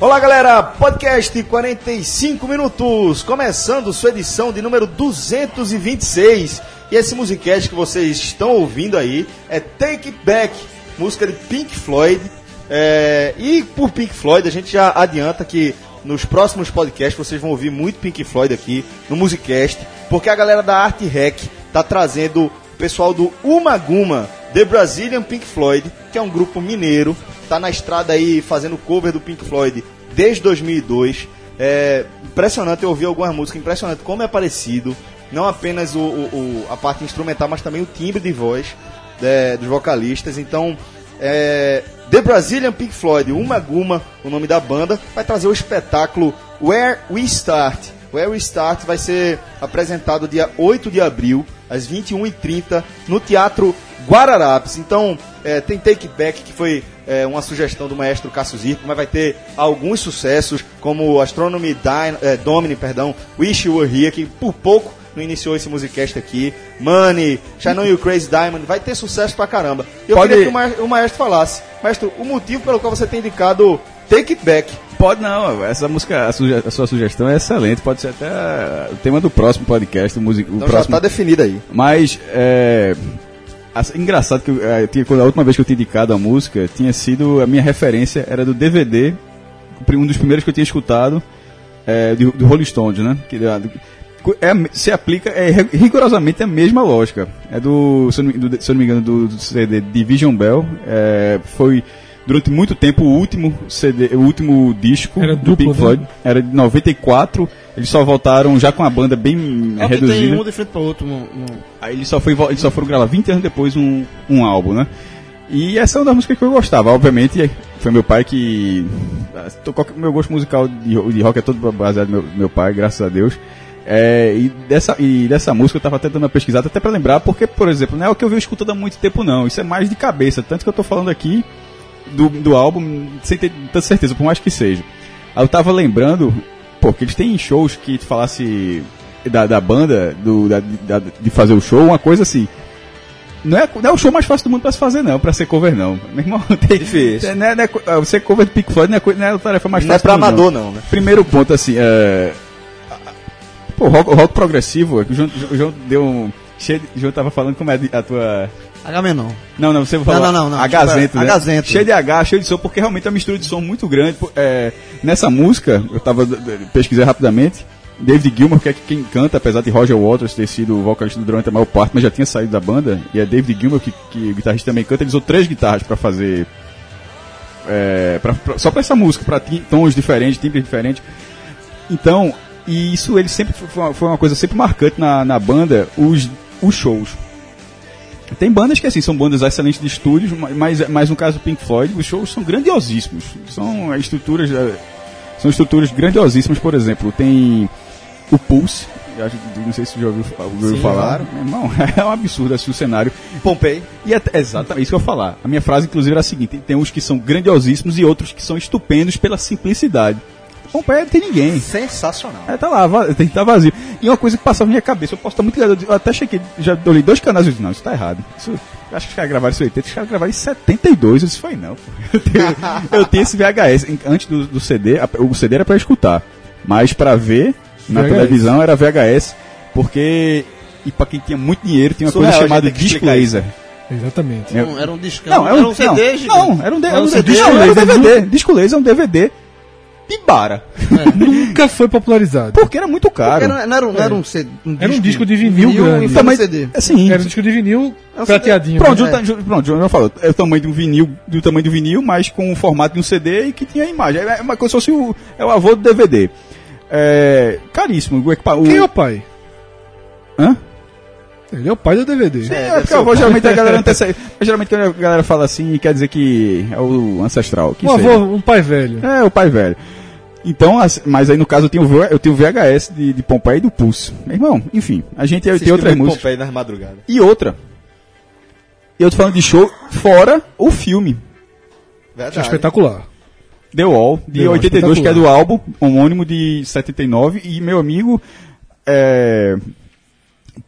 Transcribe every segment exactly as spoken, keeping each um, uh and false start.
Olá galera, podcast quarenta e cinco minutos, começando sua edição de número duzentos e vinte e seis. E esse musicast que vocês estão ouvindo aí é Take It Back, música de Pink Floyd. É, e por Pink Floyd a gente já adianta que nos próximos podcasts vocês vão ouvir muito Pink Floyd aqui no musicast, porque a galera da Art Rec tá trazendo o pessoal do Umaguma, The Brazilian Pink Floyd, que é um grupo mineiro, tá na estrada aí fazendo cover do Pink Floyd desde dois mil e dois. É impressionante, eu ouvi algumas músicas, impressionante como é parecido, não apenas o, o, a parte instrumental, mas também o timbre de voz é, dos vocalistas. Então, é, The Brazilian Pink Floyd, Umaguma, o nome da banda, vai trazer o espetáculo Where We Start. Where We Start vai ser apresentado dia oito de abril, às vinte e uma e trinta, no Teatro Guararapes. Então, é, tem Take It Back, que foi é, uma sugestão do maestro Cássio Zirco, mas vai ter alguns sucessos, como Astronomy Dine, é, Domini, perdão, Wish You Were Here, que por pouco não iniciou esse musicast aqui, Money, Shine On You Crazy Diamond, vai ter sucesso pra caramba. Eu Pode... queria que o maestro, o maestro falasse, maestro, o motivo pelo qual você tem indicado Take It Back. Pode não, essa música, a, suge- a sua sugestão é excelente, pode ser até o tema do próximo podcast. O music- então o próximo... já está definido aí. Mas, é... Assim, engraçado que eu, eu tinha, quando a última vez que eu tinha indicado a música, tinha sido, a minha referência era do D V D, um dos primeiros que eu tinha escutado, é, do, do Rolling Stones, né? Que, é, se aplica, é rigorosamente a mesma lógica. É do, se eu não, do, se eu não me engano, do, do C D Division Bell, é, foi... Durante muito tempo, o último C D, o último disco era do duplo, Pink Floyd, né? Era de noventa e quatro. Eles só voltaram já com a banda bem é reduzida. Tem um de frente para o outro. No, no... Aí eles só, foi, eles só foram gravar vinte anos depois um, um álbum, né? E essa é uma das músicas que eu gostava. Obviamente, foi meu pai que... Meu gosto musical de, de rock é todo baseado no meu, meu pai, graças a Deus. É, e, dessa, e dessa música eu estava até dando uma pesquisada, até para lembrar, porque, por exemplo, não é o que eu venho escutando há muito tempo, não. Isso é mais de cabeça, tanto que eu estou falando aqui Do, do álbum, sem ter tanta certeza, por mais que seja. Aí eu tava lembrando, porque eles têm shows que tu falasse da, da banda, do, da, da, de fazer o show, uma coisa assim. Não é, não é o show mais fácil do mundo pra se fazer, não, pra ser cover, não. Meu irmão, tem difícil. Não é, não é, você cover do Pink Floyd não é, não é a tarefa mais não fácil. Não é pra amador, não, né? Primeiro ponto, assim, é. Pô, rock, rock progressivo, o João, o João deu um. Cheio de, o João tava falando como é a tua. H-Menon. Não, não, você vai falar. Não, não, não. Agazento, né? Agazento. Cheio de H, cheio de som, porque realmente é uma mistura de som muito grande. É, nessa música, eu tava pesquisando rapidamente, David Gilmour, que é quem canta, apesar de Roger Waters ter sido o vocalista durante a maior parte, mas já tinha saído da banda, e é David Gilmour, que, que o guitarrista também canta. Ele usou três guitarras pra fazer... É, pra, pra, só pra essa música, pra tons diferentes, timbres diferentes. Então, e isso ele sempre foi uma, foi uma coisa sempre marcante na, na banda, os, os shows. Tem bandas que assim, são bandas excelentes de estúdios, mas, mas no caso do Pink Floyd, os shows são grandiosíssimos. São estruturas, são estruturas grandiosíssimas, por exemplo, tem o Pulse, não sei se você já ouviu, ouviu Sim, falar. claro. Meu irmão, é um absurdo assim, o cenário. Pompei. E até, exatamente isso que eu ia falar. A minha frase, inclusive, era a seguinte: tem uns que são grandiosíssimos e outros que são estupendos pela simplicidade. Pompei não tem ninguém. Sensacional. É, tá lá, tem que estar vazio. E uma coisa que passava na minha cabeça, eu posso estar muito ligado, eu até chequei, já olhei dois canais e disse, não, isso tá errado. Isso, eu acho que os caras gravaram isso em oitenta, os caras gravaram em setenta e dois, eu disse, foi não, pô. Eu tenho, eu tenho esse V H S, antes do, do C D, o C D era pra escutar, mas pra ver na V H S. Televisão era V H S, porque, e pra quem tinha muito dinheiro, tinha uma Surreal, coisa chamada disc laser. Exatamente. Não, era um discão, não, era um, era um C D, não, não, era um, D, era um, C D, disco laser, era um D V D, disco laser é um D V D. Bara. É. Nunca foi popularizado. Porque era muito caro. Era, não era um, não era um, C D, um disco, era um disco de vinil, vinil grande. Então, mas, C D. Assim, era um disco de vinil é um prateadinho. Pronto, né? é. pronto, João já falou. É o tamanho de um vinil, do tamanho do vinil, mas com o formato de um C D e que tinha a imagem. É uma coisa assim, o, é o avô do D V D. É, caríssimo. O, o, Quem é o pai? Hã? Ele é o pai do D V D. Sim, é, é porque o avô geralmente a galera antecede. Geralmente quando a galera fala assim, quer dizer que é o ancestral. Que um avô, um pai velho. É, o pai velho. Então, mas aí no caso eu tenho, eu tenho V H S de, de Pompeia e do Pulse. Meu irmão, enfim, a gente tem outras músicas. Pompeia nas madrugadas. E outra. Eu tô falando de show fora o filme. Verdade. É espetacular. The Wall, de The Wall, oitenta e dois, que é do álbum homônimo de setenta e nove. E meu amigo, é,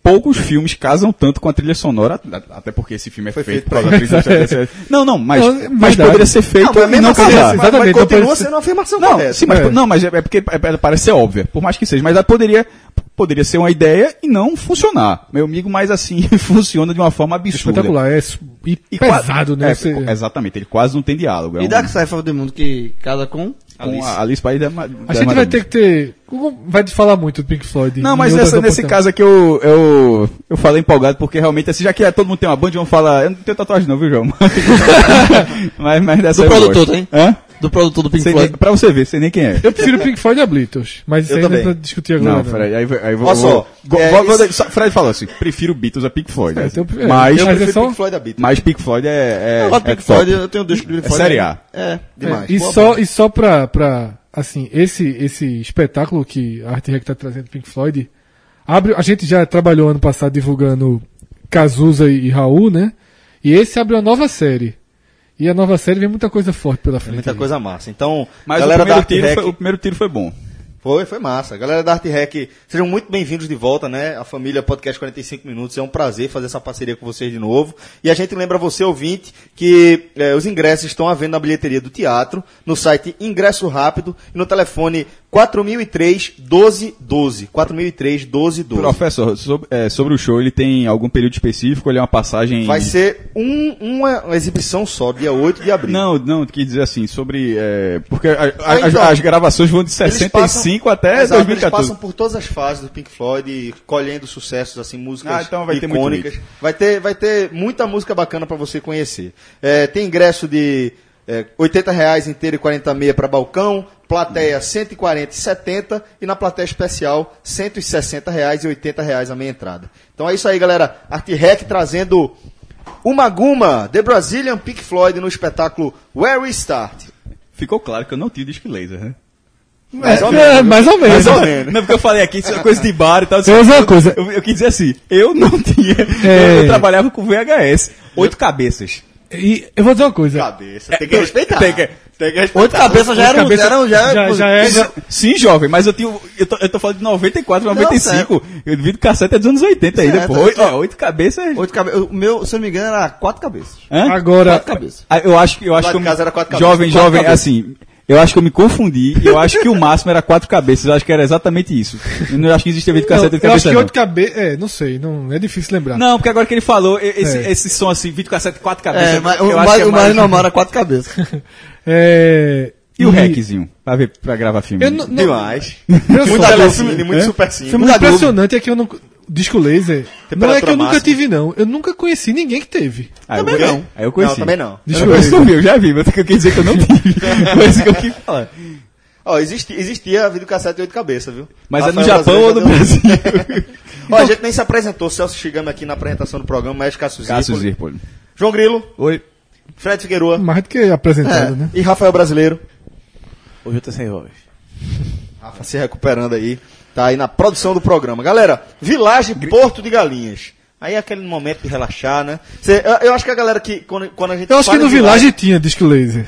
poucos filmes casam tanto com a trilha sonora, até porque esse filme é Foi feito feito por pra atriz. Não, não, mas, Não, mas verdade. poderia ser feito Não, mas e mesmo não assim, casar. mas, mas Exatamente, continua então parece- sendo uma afirmação Não, correta. sim, mas, É. não, mas é, é porque é, é, parece ser óbvia, por mais que seja, mas ela poderia, poderia ser uma ideia e não funcionar. Meu amigo, mas assim, funciona de uma forma absurda. Espetacular, é su- e, E qua- pesado, né? é, Você- Exatamente, ele quase não tem diálogo. É E um- Dark Side of the Moon, que casa com... com a Alice País da, Ma- A das gente vai Maravilhas. ter que ter. Vai te falar muito do Pink Floyd. Não, em mas outras nessa, nesse oportunidades. caso aqui eu, eu, eu falei empolgado, porque realmente, assim, já que todo mundo tem uma band, vamos falar. Eu não tenho tatuagem, não, viu, João? mas, mas dessa Do eu produtor, gosto. tem? Hã? Do produtor do Pink Sei Floyd. nem- pra você ver, sei nem quem é. Eu prefiro Pink Floyd a Beatles, mas isso Eu aí não é também. pra discutir agora. Não, Fred, aí, aí vou. Olha só, vou- go- é, vou- vou- isso- só- Fred falou assim: prefiro Beatles a Pink Floyd. É, assim. então, é, mas, Eu Mas é prefiro só- Pink Floyd da Beatles. mas Pink Floyd é. é Eu gosto de é Pink top. Floyd, eu tenho dois Pink É Floyd. série A. É, demais. É, e, Boa só, banda. e só pra, pra assim, esse, esse espetáculo que a Art Rec tá trazendo Pink Floyd, abre, a gente já trabalhou ano passado divulgando Cazuza e, e Raul, né? E esse abre uma nova série. E a nova série vem muita coisa forte pela É frente. muita aí. coisa massa. Então, Mas o galera da primeiro, Art tiro Rec... foi, o primeiro tiro foi bom. Foi, foi massa. Galera da Art Rec, sejam muito bem-vindos de volta, né? A família Podcast quarenta e cinco Minutos. É um prazer fazer essa parceria com vocês de novo. E a gente lembra você, ouvinte, que eh, os ingressos estão à venda na bilheteria do teatro, no site Ingresso Rápido e no telefone quatro mil e três, doze doze. quatro mil e três, doze doze. Professor, sobre, é, sobre o show, ele tem algum período específico? Ele é uma passagem. Vai ser um, uma exibição só, dia oito de abril. Não, não, quer dizer assim, sobre. É, porque a- a- Ah, as, então, as gravações vão de Eles sessenta e cinco passam- até Exato, dois mil e eles quatorze. passam por todas as fases do Pink Floyd, colhendo sucessos, assim, músicas Ah, então vai ter muito icônicas. hit. Vai ter, vai ter muita música bacana pra você conhecer. É, tem ingresso de é, oitenta reais inteiro e quarenta meia para balcão, plateia cento e quarenta e setenta e na plateia especial cento e sessenta reais e oitenta reais a meia entrada. Então é isso aí, galera. Art Rec trazendo Uma Guma, The Brazilian Pink Floyd no espetáculo Where We Start. Ficou claro que eu não tinha disco laser, né? Mais ou É, menos. mais ou menos. Mais ou menos. Não, porque eu falei aqui, isso é coisa de bar e tal. Eu vou dizer uma coisa. Eu, eu quis dizer assim, eu não tinha. É. Eu, eu trabalhava com V H S. Oito cabeças. E eu vou dizer uma coisa. Cabeça, tem que respeitar. Tem que, tem que respeitar. Oito cabeças já Oito eram... cabeças- Já, eram- já, já- já é- já- Sim, jovem, mas eu tinha. Eu tô, eu tô falando de noventa e quatro, noventa e cinco. Eu vi do cassete é dos anos oitenta ainda, Certo, pô. Oito, certo. ó, oito cabeças. Oito cabeças. O meu, se eu não me engano, era quatro cabeças. Hã? Agora, Quatro cabeças. Ah, eu acho que eu acho Lá que de eu, casa era quatro cabeças. jovem, Quatro jovem, cabeças. assim. Eu acho que eu me confundi. Eu acho que o máximo era quatro cabeças. Eu acho que era exatamente isso. Eu não acho que existia vídeo não, cassete de eu acho cabeça que não. oito cabeças. É, não sei, não, é difícil lembrar. Não, porque agora que ele falou, e- esse, É. esse som assim, vídeo cassete quatro cabeças. É, mas eu o acho mais, que é o mais normal era quatro cabeças. É, E o reczinho? Pra ver, pra gravar filme. Eu não, não, Demais. eu Muito só- telecine, muito É? super cine. filme impressionante é que eu não. Disco laser. Não é que eu Temperatura nunca máxima. tive, não. Eu nunca conheci ninguém que teve. Ah, eu Também conheci. não. Aí eu conheci. Não, também não. Disco Eu não conheci, laser. eu já vi, mas eu quis dizer que eu não tive. Foi isso que eu quis falar. Ó, existia, existia videocassete de oito cabeças, viu? Mas Rafael é no Japão ou no Brasileiro já Brasil? deu- Ó, a gente nem se apresentou, Celso Chigami aqui na apresentação do programa, Mestre Cássio Cássio Zirpoli. Zirpoli. João Grilo, Oi. Fred Figueroa Mais do que apresentado, é, né? e Rafael Brasileiro. Hoje eu tô sem voz. Rafa se recuperando aí, tá aí na produção do programa. Galera, Village Porto de Galinhas. Aí é aquele momento de relaxar, né? Cê, eu, eu acho que a galera que, quando, quando a gente Eu acho que fala no em Village tinha disco laser.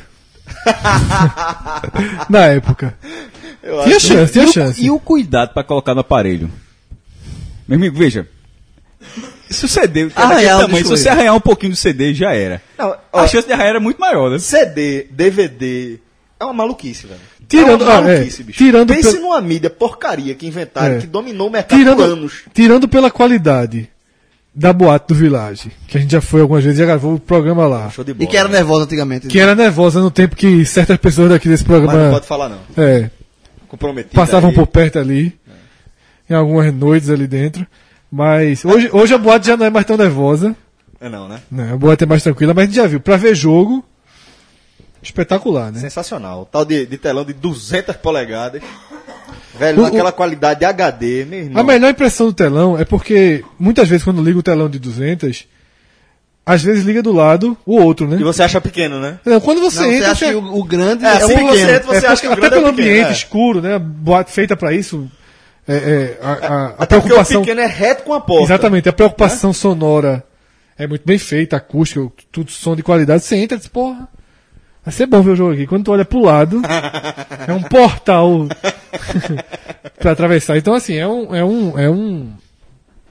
Na época. eu Tinha acho- chance, tinha e, o, chance. e o cuidado pra colocar no aparelho? Meu amigo, veja. Se o C D, que é daquele Arranhar o tamanho, se disco você arranhar um pouquinho do C D, já era. Não, ó, A chance de arranhar era muito maior, né? C D, D V D, é uma maluquice, velho. Tirando- é uma ah, maluquice, é, bicho. tirando Pense pelo- numa mídia porcaria que inventaram, É. que dominou o mercado Tirando, por anos. tirando pela qualidade da boate do Village, que a gente já foi algumas vezes, já gravou o programa lá. Show de bola. E que era nervosa antigamente. Que era nervosa no tempo que certas pessoas daqui desse Mas não programa pode falar, não. é, Comprometido. passavam aí. por perto ali, em algumas noites ali dentro. Mas hoje, hoje a boate já não é mais tão nervosa, É não, né? né? A boate é mais tranquila, mas a gente já viu. Pra ver jogo, espetacular, né? Sensacional. O tal de, de telão de duzentas polegadas. Velho, O- naquela qualidade de H D, meu irmão. A melhor impressão do telão é porque muitas vezes quando liga o telão de duzentas, às vezes liga do lado o outro, né? E você acha pequeno, né? Não, quando você Não, você entra, acha você- que o, o grande É, é, assim o que você pequeno. entra, você é acha que o porque- grande até pelo é pequeno, ambiente é. escuro, né? Boate feita pra isso. É, é, a, a- a Até porque o preocupação. pequeno é reto com a porta. Exatamente, a preocupação sonora é muito bem feita, acústica, tudo som de qualidade. Você entra e diz, porra, vai ser bom ver o jogo aqui. Quando tu olha pro lado, é um portal pra atravessar. Então, assim, é um, é um, é um,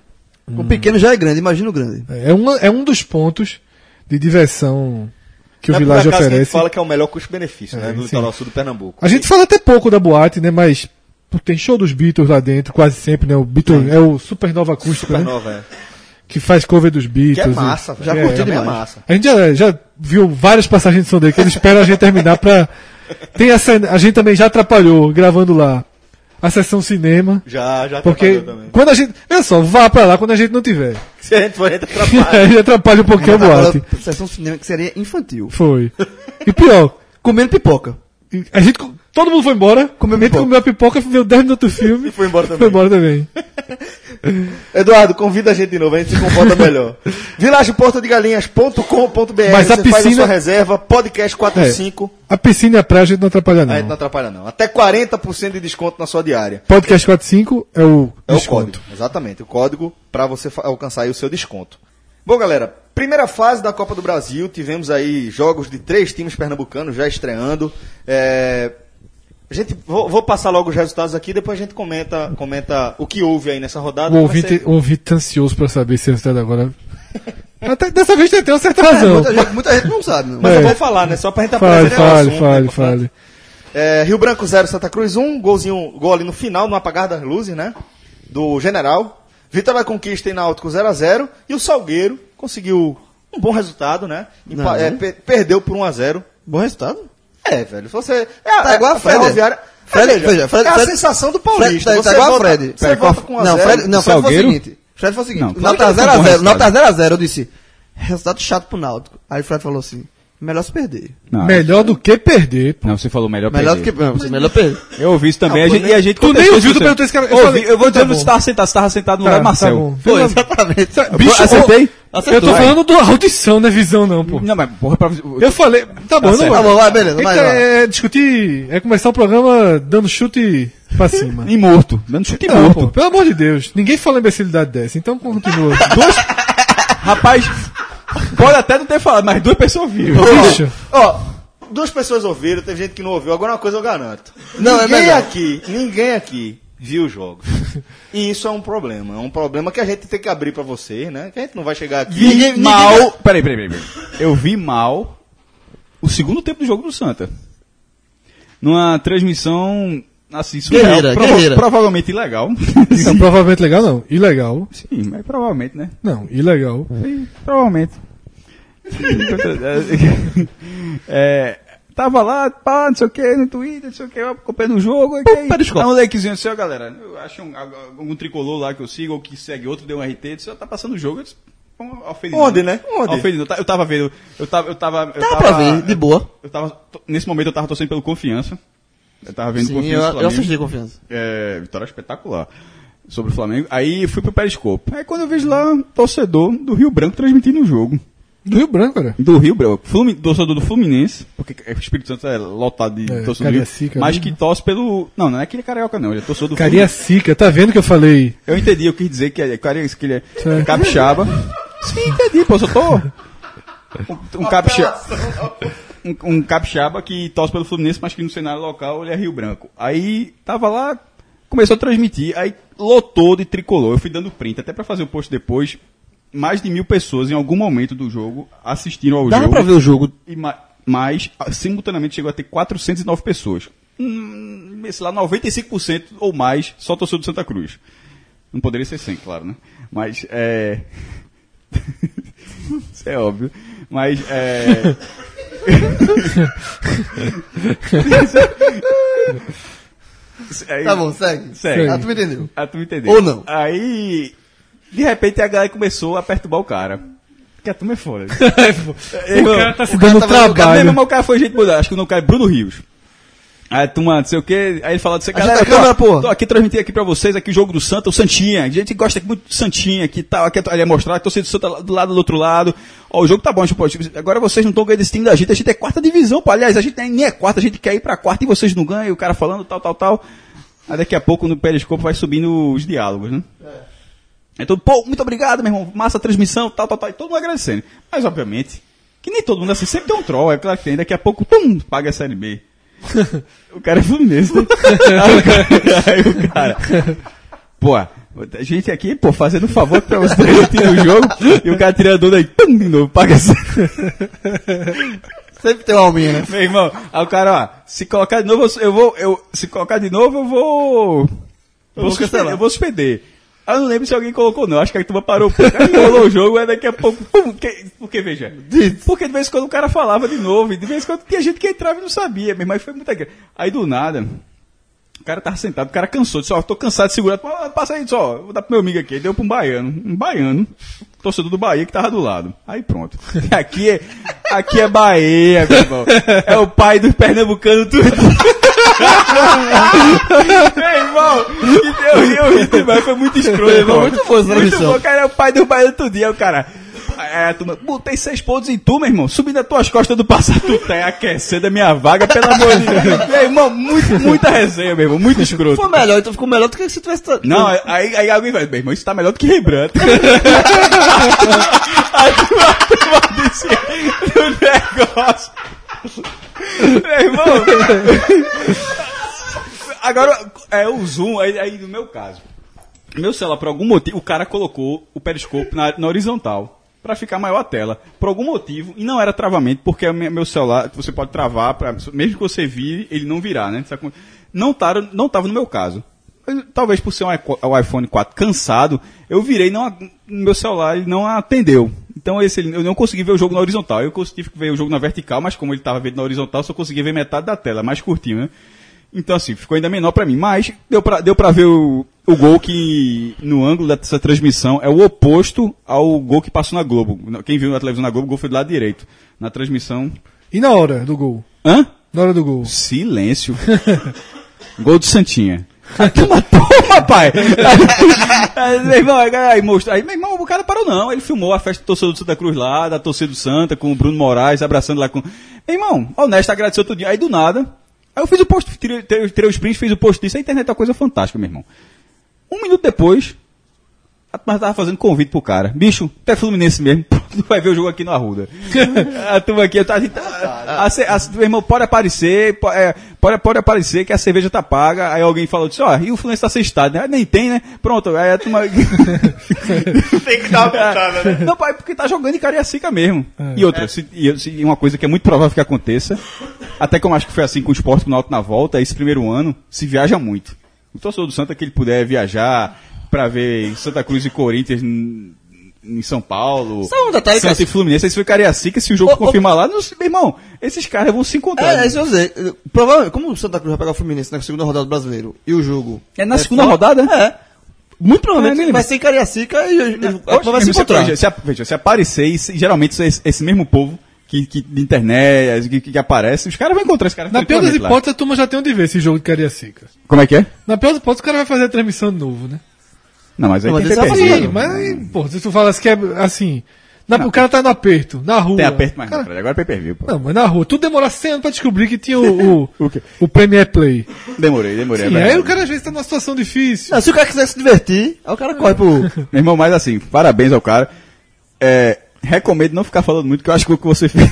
O pequeno já é grande, imagina o grande. É, uma, é um dos pontos de diversão que Não o é por Village acaso que a gente oferece. fala que é o melhor custo-benefício, É, né? No sim. litoral sul do Pernambuco. A gente fala até pouco da boate, né? Mas pô, tem show dos Beatles lá dentro, quase sempre, né? O Beatles é o Supernova Acústico, né? Supernova, é. Que faz cover dos Beatles. Que é e- massa, velho. Já é, curti Também é demais. massa. A gente já, já viu várias passagens de som dele, que ele espera a gente terminar pra... Tem essa... A gente também já atrapalhou, gravando lá, a sessão cinema. Já, já Porque atrapalhou também. quando a gente... Olha só, vá pra lá quando a gente não tiver. Se a gente for, a gente atrapalha. Aí atrapalha um pouquinho a boate. Agora, sessão de cinema que seria infantil. Foi. E pior, Comendo pipoca. a gente... Todo mundo foi embora, Comeu a gente pipoca. comeu a pipoca, viu dez minutos do filme E foi embora também. foi embora também. Eduardo, convida a gente de novo, a gente se comporta melhor. village porto de galinhas ponto com ponto b r. Mas a Você faz a piscina- sua reserva, podcast quarenta e cinco. A piscina e a praia a gente não atrapalha A gente não não. atrapalha não. Até quarenta por cento de desconto na sua diária. Podcast quarenta e cinco é o É desconto. o código, exatamente. O código para você fa- alcançar aí o seu desconto. Bom, galera, primeira fase da Copa do Brasil, tivemos aí jogos de três times pernambucanos já estreando. É, a gente, vou, vou passar logo os resultados aqui, depois a gente comenta, comenta o que houve aí nessa rodada. O Vai ouvinte, ser- o ouvinte tá ansioso pra saber se o resultado agora. Até, dessa vez tem até uma certa É, razão. muita, gente, muita gente não sabe, não. Mas É. eu vou falar, né? Só pra gente Fale, apresentar o fale, assunto, fale, né? fale. É, Rio Branco zero, Santa Cruz um, golzinho, gol ali no final, no apagar das luzes, né? Do General. Vitória da Conquista e Náutico zero a zero. E o Salgueiro conseguiu um bom resultado, né? Empa- Não. é, pe- perdeu por um a zero. Bom resultado. É, velho, se você... É, Tá igual a Fred. Ferroviária... Fred, é, veja, veja, Fred- é a Fred- sensação do Fred, Paulista. tá, você tá igual a volta, Fred. Você Pera, volta qual- com um a Não, zero. Fred, não, Fred foi o Salgueiro? seguinte. Fred foi o seguinte. Não, o claro Náutico que tá foi um bom zero a zero. O Náutico tá resultado. zero a zero. Eu disse, resultado chato pro Náutico. Aí o Fred falou assim, melhor se perder. Não, Melhor do que perder. pô. não, você falou melhor Melhor do perder. que... Não, você melhor perder. Eu ouvi isso também, Não, a gente, nem- e a gente Tu nem contestou ouviu, isso tu perguntou esse cara. Eu, ouvi, falei, eu vou tá dizendo bom. se estava sentado, você estava sentado no Tá, lugar do tá Marcel. bom. Foi, exatamente. Bicho, Acertei? Eu tô Acertou. falando da audição, não é visão não, pô. Não, mas porra, pra... Eu falei, tá bom, não certo. vou. Tá bom, vai, beleza, vai, Então, vai. é discutir, é começar o programa dando chute pra cima. E morto, dando chute Não, morto. pô, pelo amor de Deus, ninguém fala imbecilidade dessa, então continua. Duas... Rapaz, pode até não ter falado, mas duas pessoas viram. Bicho, Ó, duas pessoas ouviram, teve gente que não ouviu. Agora uma coisa eu garanto. Não, é ninguém melhor. aqui, ninguém aqui viu os jogos. E isso é um problema. É um problema que a gente tem que abrir pra vocês, né? Que a gente não vai chegar aqui. Vi mal. Peraí, peraí, peraí, peraí. Eu vi mal o segundo tempo do jogo do Santa. Numa transmissão, assim, surreal. Guerreira, Prova- guerreira. Provavelmente ilegal. não, provavelmente legal não, ilegal. Sim, mas provavelmente, né? Não, ilegal. Sim, provavelmente. é, tava lá, pá, não sei o que, no Twitter, não sei o que, acompanhando o jogo. Okay. Aí um likezinho assim, ó, galera. Eu acho um, algum tricolor lá que eu sigo ou que segue outro, deu um R T, disse, ó, tá passando o jogo. Eu disse, "Pô, ao feliz, Onde, né? Onde? Ao feliz, eu ta- eu tava vendo, eu tava, eu tava, eu Dá tava, pra ver, de boa. Eu tava, to- nesse momento eu tava torcendo pelo Confiança. Eu tava vendo Sim, Confiança eu, e eu Flamengo. assisti confiança. É, vitória espetacular sobre o Flamengo. Aí fui pro Periscope. Aí quando eu vejo lá, torcedor do Rio Branco transmitindo o jogo. Do Rio Branco, cara. Do Rio Branco. Flumi, torcedor do Fluminense, porque o Espírito Santo é lotado de É, torcedor do Rio, Cariacica, mas né? que torce pelo... Não, não é aquele carioca não, ele é torcedor do Fluminense. Cariacica, tá vendo que eu falei? Eu entendi, eu quis dizer que, é, carioca, que ele é Certo. capixaba. Sim, entendi, pô, eu só tô... Um, um capixaba... Um, um capixaba que torce pelo Fluminense, mas que no cenário local ele é Rio Branco. Aí, tava lá, começou a transmitir, aí lotou de tricolor. Eu fui dando print, até pra fazer o post depois. Mais de mil pessoas em algum momento do jogo assistiram ao Dá jogo. pra ver o jogo. E ma- mas, ah, simultaneamente, chegou a ter quatrocentas e nove pessoas. Hum, sei lá, noventa e cinco por cento ou mais só torcedor do Santa Cruz. Não poderia ser cem, claro, né? Mas, é... Isso é óbvio. Mas, é... Aí- Tá bom, segue. Segue. Ah, tu me entendeu. Ah, tu me entendeu. Ou não. Aí, de repente, a galera começou a perturbar o cara. Porque a turma é foda. O cara tá se o cara dando tá vendo o cara trabalho. Mesmo, mas o cara foi gente boa. Acho que o nome do cara é Bruno Rios. Aí a turma, não sei o que, aí ele falou de você, Ajeita galera, a câmera, tô, porra. tô aqui transmitindo aqui pra vocês aqui o jogo do Santa, o Santinha. A gente gosta muito do Santinha aqui e tal. Aqui ele ia mostrar, torcida do Santa lá do lado do outro lado. Ó, o jogo tá bom, tipo, tipo, agora vocês não estão ganhando esse time da gente, a gente é quarta divisão, pô. Aliás, a gente nem é quarta, a gente quer ir pra quarta e vocês não ganham, e o cara falando tal, tal, tal. Aí daqui a pouco no Periscope vai subindo os diálogos, né? É. Então, pô, muito obrigado, meu irmão, massa a transmissão, tal, tal, tal, e todo mundo agradecendo. Mas, obviamente, que nem todo mundo assim, sempre tem um troll, é claro que tem, daqui a pouco, pum, paga a Série B. O cara é Fluminense, né? Aí o cara, aí o cara, pô, A gente aqui, pô, fazendo um favor pra os três tiram o jogo e o cara tirando daí, pum, de novo, paga assim. Sempre tem uma alminha, né? Meu irmão, aí o cara, ó, se colocar de novo, eu vou, eu, se colocar de novo, eu vou, eu vou, suspender, eu vou suspender. Aí eu não lembro se alguém colocou não, acho que a turma parou, aí rolou o jogo, aí daqui a pouco, pum, que, porque, veja, porque de vez em quando o cara falava de novo, e de vez em quando tinha gente que entrava e não sabia, meu irmão, aí foi muita grande. Aí do nada, o cara tava sentado, o cara cansou, disse, ó, tô cansado de segurar, passa aí, só, vou dar pro meu amigo aqui, deu pra um baiano, um baiano, torcedor do Bahia que tava do lado. Aí pronto. Aqui é, aqui é Bahia, meu irmão. É o pai dos pernambucanos tudo. Meu irmão, eu ri, eu ri demais, foi muito escroto, irmão. Muito bom essa Muito transmissão. bom, cara, é o pai dos Bahia tudo. Aí o cara, é, turma, botei seis pontos em tu, meu irmão, subindo as tuas costas do passar, tu tá aquecendo a minha vaga, pelo amor de Deus. Meu irmão, muito, muita resenha, meu irmão, muito escroto. Foi melhor, então ficou melhor do que se tivesse... Não, aí, aí alguém vai, meu irmão, isso tá melhor do que Rembrandt. Aí tu vai disse no negócio. Meu irmão. Agora, é o zoom, aí, aí no meu caso. Meu celular, por algum motivo, o cara colocou o periscope na, na horizontal. Pra ficar maior a tela. Por algum motivo, e não era travamento, porque o meu celular, você pode travar, pra, mesmo que você vire, ele não virar, né? Não tava, não tava no meu caso. Talvez por ser um iPhone quatro cansado, eu virei, não, no meu celular ele não atendeu. Então esse, eu não consegui ver o jogo na horizontal. Eu tive que ver o jogo na vertical, mas como ele estava vendo na horizontal, só consegui ver metade da tela, mais curtinho, né? Então assim, ficou ainda menor pra mim. Mas deu pra, deu pra ver o, o gol que, no ângulo dessa transmissão, é o oposto ao gol que passou na Globo. Quem viu na televisão na Globo, o gol foi do lado direito. Na transmissão... E na hora do gol? Hã? Na hora do gol. Silêncio. Gol do Santinha. Uma porra, pai! Aí, meu irmão, aí, aí, mostrou, aí, meu irmão, o cara parou não, ele filmou a festa do torcedor do Santa Cruz lá, da torcida do Santa, com o Bruno Moraes, abraçando lá com... Meu irmão, honesto, agradeceu todo dia, aí do nada, aí eu fiz o post, tirei, tirei, tirei os prints, fiz o post disso, a internet é uma coisa fantástica, meu irmão. Um minuto depois, a turma tava fazendo convite pro cara, bicho, tu é Fluminense mesmo, tu vai ver o jogo aqui no Arruda. A turma aqui, a, a, a, a, meu irmão, pode aparecer, pode, é, pode, pode aparecer que a cerveja tá paga, aí alguém falou disso, ó, e o Fluminense tá sem estádio, né? Nem tem, né? Pronto, aí a turma... Tem que dar uma putada, né? Não, pai, porque tá jogando em Cariacica mesmo. É. E outra, se, e, se, uma coisa que é muito provável que aconteça, até que eu acho que foi assim com o Sport no Alto na volta, esse primeiro ano, se viaja muito. O torcedor do Santa, que ele puder viajar pra ver Santa Cruz e Corinthians em, em São Paulo, Só um detalhe, Santa cara. e Fluminense, aí se for Cariacica, se o jogo Ô, ô, confirmar lá, não, meu irmão, esses caras vão se encontrar. É, é isso que eu ia dizer. Provavelmente, como o Santa Cruz vai pegar o Fluminense na segunda rodada do Brasileiro e o jogo... É na segunda fora- rodada? É. Muito provavelmente É, nem vai ser em Cariacica e, e Oxe, vai se mesmo, encontrar. Se, se, veja, se aparecer, e se- geralmente esse, esse mesmo povo que, que de internet, que, que aparece, os caras vão encontrar esse cara. Na pior das tranquilamente lá. hipóteses, a turma já tem onde ver esse jogo de Cariacica. Como é que é? Na pior das hipóteses, o cara vai fazer a transmissão de novo, né? Não, mas aí Não, tem mas que esse ter é perdido. Sim, mas aí, pô, se tu falasse que é assim. na- o cara tá no aperto, na rua. Tem aperto mais cara, não, Fred. Agora é pay per view, pô. Não, mas na rua. Tudo demora cem anos pra descobrir que tinha o, o, O quê? o Premier Play. Demorei, demorei. Sim, é aí verdade. o cara às vezes tá numa situação difícil. Não, se o cara quiser se divertir, aí o cara corre pro... Meu irmão, mas assim, parabéns ao cara. É, recomendo não ficar falando muito, que eu acho que o que você fez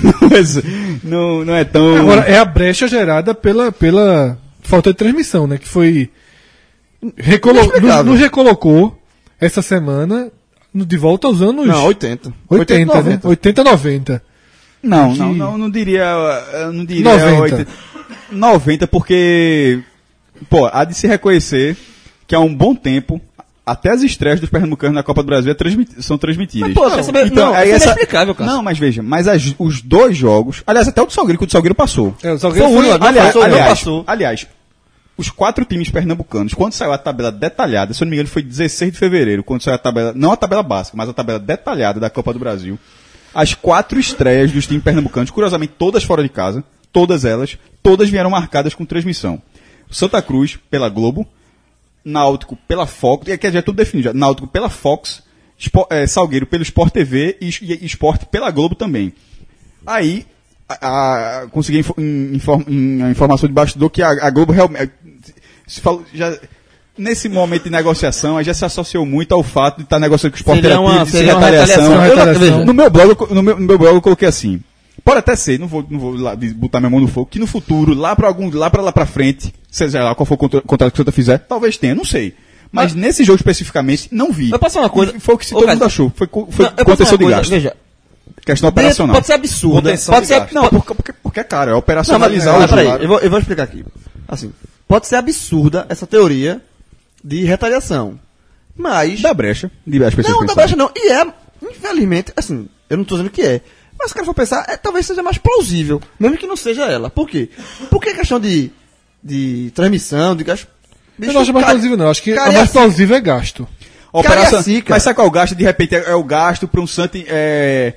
não, não, não é tão... Agora, é a brecha gerada pela, pela falta de transmissão, né? Que foi. Recolo... Nos, Inexplicável. nos recolocou essa semana no- de volta aos anos Não, oitenta. oitenta, né? noventa. oitenta, noventa. Não, que- não, não, não diria. Eu não diria noventa. oitenta. noventa, porque. Pô, há de se reconhecer que há um bom tempo, até as estreias dos pernambucanos na Copa do Brasil é transmiti- são transmitidas. Mas, pô, quer saber? Não, aí isso é essa- inexplicável, cara. Não, mas veja, mas as- os dois jogos. Aliás, até o do Salgueiro, que o do Salgueiro passou. É, o Salgueiro Foi o foi- único, não aliás, passou, não aliás, passou. aliás, os quatro times pernambucanos, quando saiu a tabela detalhada, se eu não me engano foi dezesseis de fevereiro, quando saiu a tabela, não a tabela básica, mas a tabela detalhada da Copa do Brasil, as quatro estreias dos times pernambucanos, curiosamente todas fora de casa, todas elas, todas vieram marcadas com transmissão. Santa Cruz, pela Globo, Náutico pela Fox, e aqui já é tudo definido, já, Náutico pela Fox, Spo- eh, Salgueiro pelo Sport T V e, e, e Sport pela Globo também. Aí, a, a, consegui info, in, inform, in, a informação de bastidor que a, a Globo realmente, se falou, já, nesse momento de negociação, aí já se associou muito ao fato de estar negociando com o Sport Seria Terapia, uma- de ser seria uma retaliação. retaliação. Eu não- Retaliação. no meu blog, eu co- no meu, no meu blog eu coloquei assim, pode até ser, não vou, não vou lá de- botar minha mão no fogo, que no futuro, lá pra algum, lá pra lá pra frente, seja lá qual for o contra- contrato que o Santa fizer, talvez tenha, não sei. Mas, mas nesse jogo especificamente, não vi. Eu posso falar uma coisa. E foi o que se Ô, todo cara, mundo achou. Foi, foi não, eu posso contenção de falar uma gasto. coisa, Veja, Questão operacional. pode ser absurda. Contenção Pode de ser. gasto. Não, porque, porque, porque é caro, é Não, mas, operacionalizar mas, o peraí, jogo. eu vou, eu vou explicar aqui. Assim, pode ser absurda essa teoria de retaliação. Mas. Da brecha. De as pessoas Não, da pensarem. brecha não. E é, infelizmente, assim, eu não tô dizendo que é. Mas se o cara for pensar, é, talvez seja mais plausível. Mesmo que não seja ela. Por quê? Porque a questão de, de transmissão, de gasto. Eu não acho mais cara- plausível, não. Acho que a Cariacica- mais plausível é gasto. Operação, Cariacica. mas sabe qual é o gasto? De repente é, é o gasto para um Santa. É,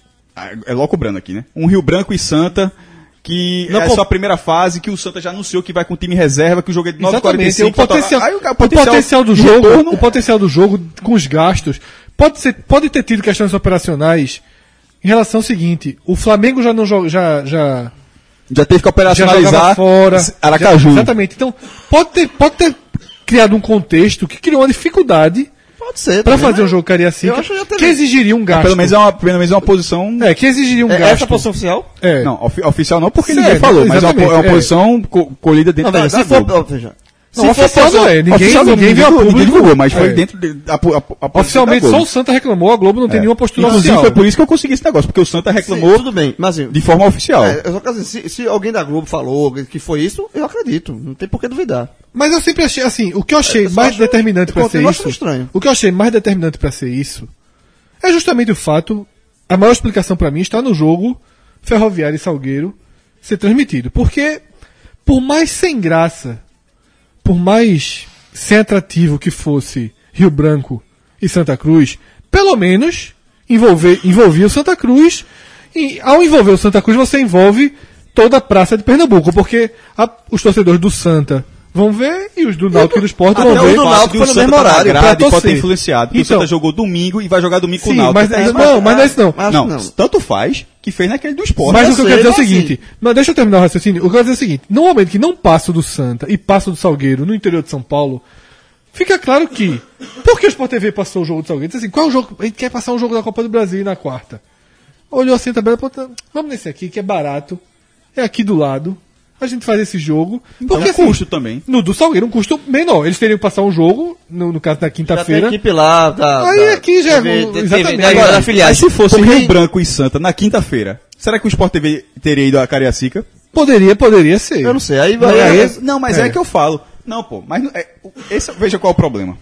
é louco branco aqui, né? Um Rio Branco e Santa. Que Não, é pô- só a primeira fase, que o Santa já anunciou que vai com time reserva, que o jogo é de nove e quarenta e Exatamente. cinco. O potencial, Aí o, o potencial do de jogo, retorno- o potencial do jogo com os gastos pode ser, pode ter tido questões operacionais em relação ao seguinte: o Flamengo já não joga, já já já teve que já operacionalizar jogava fora. Aracaju. Já- exatamente. Então pode ter, pode ter criado um contexto que criou uma dificuldade Pode ser. para também, fazer né? um jogo Cariacica Eu acho que já teve. que exigiria um gasto. Pelo menos é uma, pelo menos é uma posição. É, que exigiria um É, gasto. essa é a posição oficial? É. Não, ofi- oficial não, porque Sim, ninguém é, falou, mas é uma, exatamente, é uma é. posição co- colhida dentro Não, da, velho, da se for. Globo. ó, Veja. Não, Se for oficial posição- não é. Ninguém, Oficial não, ninguém ninguém, viu a divulgou, público. ninguém divulgou, mas foi É. dentro de, a, a, a posição Oficialmente da só Globo. o Santa reclamou, a Globo não tem nenhuma postura Inclusive oficial. foi por isso que eu consegui esse negócio, porque o Santa Sim, reclamou tudo bem, mas assim, de forma oficial. é, eu só quero dizer, se, se alguém da Globo falou que foi isso, eu acredito. Não tem por que duvidar. Mas eu sempre achei, assim, o que eu achei Eu só mais acho- determinante eu pra ser continuo achando isso. estranho. O que eu achei mais determinante pra ser isso é justamente o fato, a maior explicação pra mim está no jogo Ferroviário e Salgueiro ser transmitido. Porque, por mais sem graça, por mais sem atrativo que fosse Rio Branco e Santa Cruz, pelo menos envolver, envolvia o Santa Cruz. E ao envolver o Santa Cruz, você envolve toda a praça de Pernambuco. Porque a- os torcedores do Santa vão ver e os do Náutico e do Sport até vão o ver. do Náutico foi no mesmo horário, pra grade, pode torcer. ter influenciado, porque Então- o Santa jogou domingo e vai jogar domingo com o Sim, Náutico. mas, Tem- não, mas não é isso não. Mas não, não. tanto faz que fez naquele do esporte. Mas eu o que eu sei, quero dizer é o mas seguinte, mas deixa eu terminar o raciocínio. O que eu quero dizer é o seguinte, no momento que não passa do Santa e passa do Salgueiro no interior de São Paulo, fica claro que, por que o Sport T V passou o jogo do Salgueiro? Diz assim, qual é o jogo? A gente quer passar um jogo da Copa do Brasil na quarta. Olhou assim a tabela, pô, tá- vamos nesse aqui que é barato, é aqui do lado, a gente faz esse jogo. Porque um assim, custo também. no do Salgueiro um custo menor. Eles teriam que passar um jogo, no, no caso na Já tem quinta-feira. equipe lá, da, Aí da- aqui já é T V, um- T V, exatamente. da- Agora, da filiais. Mas se fosse Porque- Rio Branco e Santa na quinta-feira, será que o Sport T V teria ido a Cariacica? Poderia, poderia ser. Eu não sei, aí Não, vai. é, aí- não, mas é. é. que eu falo. Não, pô, mas não- é, o- esse, veja qual é o problema.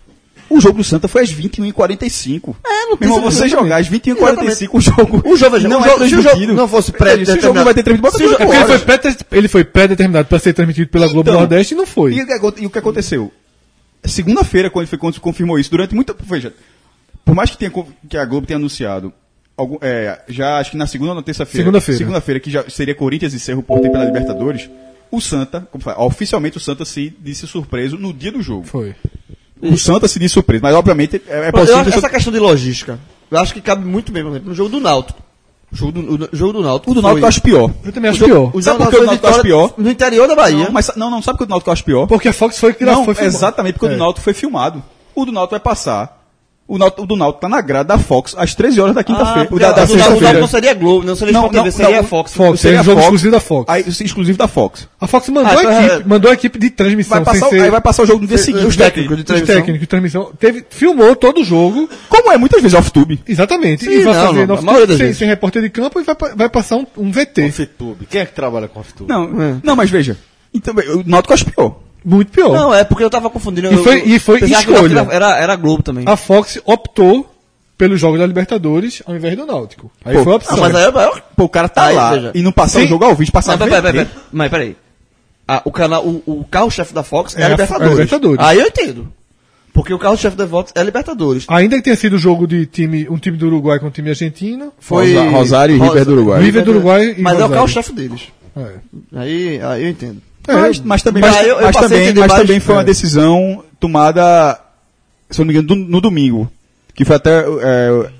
O jogo do Santa foi às vinte e uma e quarenta e cinco. É, não Meu irmão, tem- você exatamente. jogar às vinte e uma e quarenta e cinco, o jogo, O jogo, veja, não o é jogo- se o jogo transmitido. não fosse Se o jogo pré-determinado- não vai ter transmitido, bota Se o o jogo- É jogo porque ele fora. foi, pré- ele foi pré-determinado para ser transmitido pela Globo Então, Nordeste e não foi. E, o que acon- e o que aconteceu? Segunda-feira, quando, foi, quando confirmou isso, durante muita. Veja, por mais que, tenha, co- que a Globo tenha anunciado, algum, é, já acho que na segunda ou na terça-feira. Segunda-feira. Segunda-feira, que já seria Corinthians e Cerro Porteiro pela Libertadores, o Santa, como fala, oficialmente o Santa se disse surpreso no dia do jogo. Foi. O Santa se disse surpreso, mas obviamente é, é Eu possível. acho que o essa Santa- questão de logística, eu acho que cabe muito bem, por exemplo, no jogo do Náutico. O jogo do, o jogo do Náutico. O do Náutico eu foi- acho pior. Eu também o acho jogo- pior. O Sabe jogo por que o foi Náutico eu acho vitória pior? No interior da Bahia. Não, mas não, não sabe por que o do Náutico eu acho pior? Porque a Fox foi que Não, foi filmado. exatamente, porque o É. do Náutico foi filmado. O do Náutico vai passar. O, Náutico, o do Náutico tá na grade da Fox às treze horas da Ah, quinta-feira. porque da, a da do Náutico sexta-feira. não seria Globo, não seria Não, Sport T V, não, seria não. a Fox. Fox, Seria é um jogo Fox. exclusivo da Fox. Aí, exclusivo da Fox. A Fox mandou Ah, a então equipe, é- mandou a equipe de transmissão. Vai passar, sem o- ser- aí vai passar o jogo no dia Os seguinte. técnicos de os transmissão. técnicos de transmissão. Teve, filmou todo o jogo. Como é muitas vezes off-tube. Exatamente. Sim, e vai não, fazer não, no a maioria das sem, vezes. sem repórter de campo e vai, pa- vai passar um, um V T. Confitube. Quem é que trabalha com Confitube? Não, É. não, mas veja. Então, o Náutico eu acho pior. Muito pior. Não, é porque eu tava confundindo. E eu- foi- eu e foi pensava que escolha. Era, era, era Globo também. A Fox optou pelos jogos da Libertadores ao invés do Náutico. Aí Pô, foi a Ah, opção. mas aí eu. Pô, o cara tá Aí, lá veja. e não passar Sim. o jogo ao vivo, passar Não, V peraí, T. peraí, peraí. Mas peraí. Ah, o, canal, o, o carro-chefe da Fox é, É a a- Libertadores. é a Libertadores. Aí eu entendo. Porque o carro-chefe da Fox é a Libertadores. Ainda que tenha sido o jogo de time, um time do Uruguai com um time argentino. Foi Rosa- Rosário e River do Uruguai. River do Uruguai e Mas é o Rosário. carro-chefe deles. É. Aí, aí eu entendo. Mas, mas também, Mas mas, eu- eu mas passei a também, entender mas mais- também foi uma é. decisão tomada, se eu não me engano, do- no domingo. Que foi até é,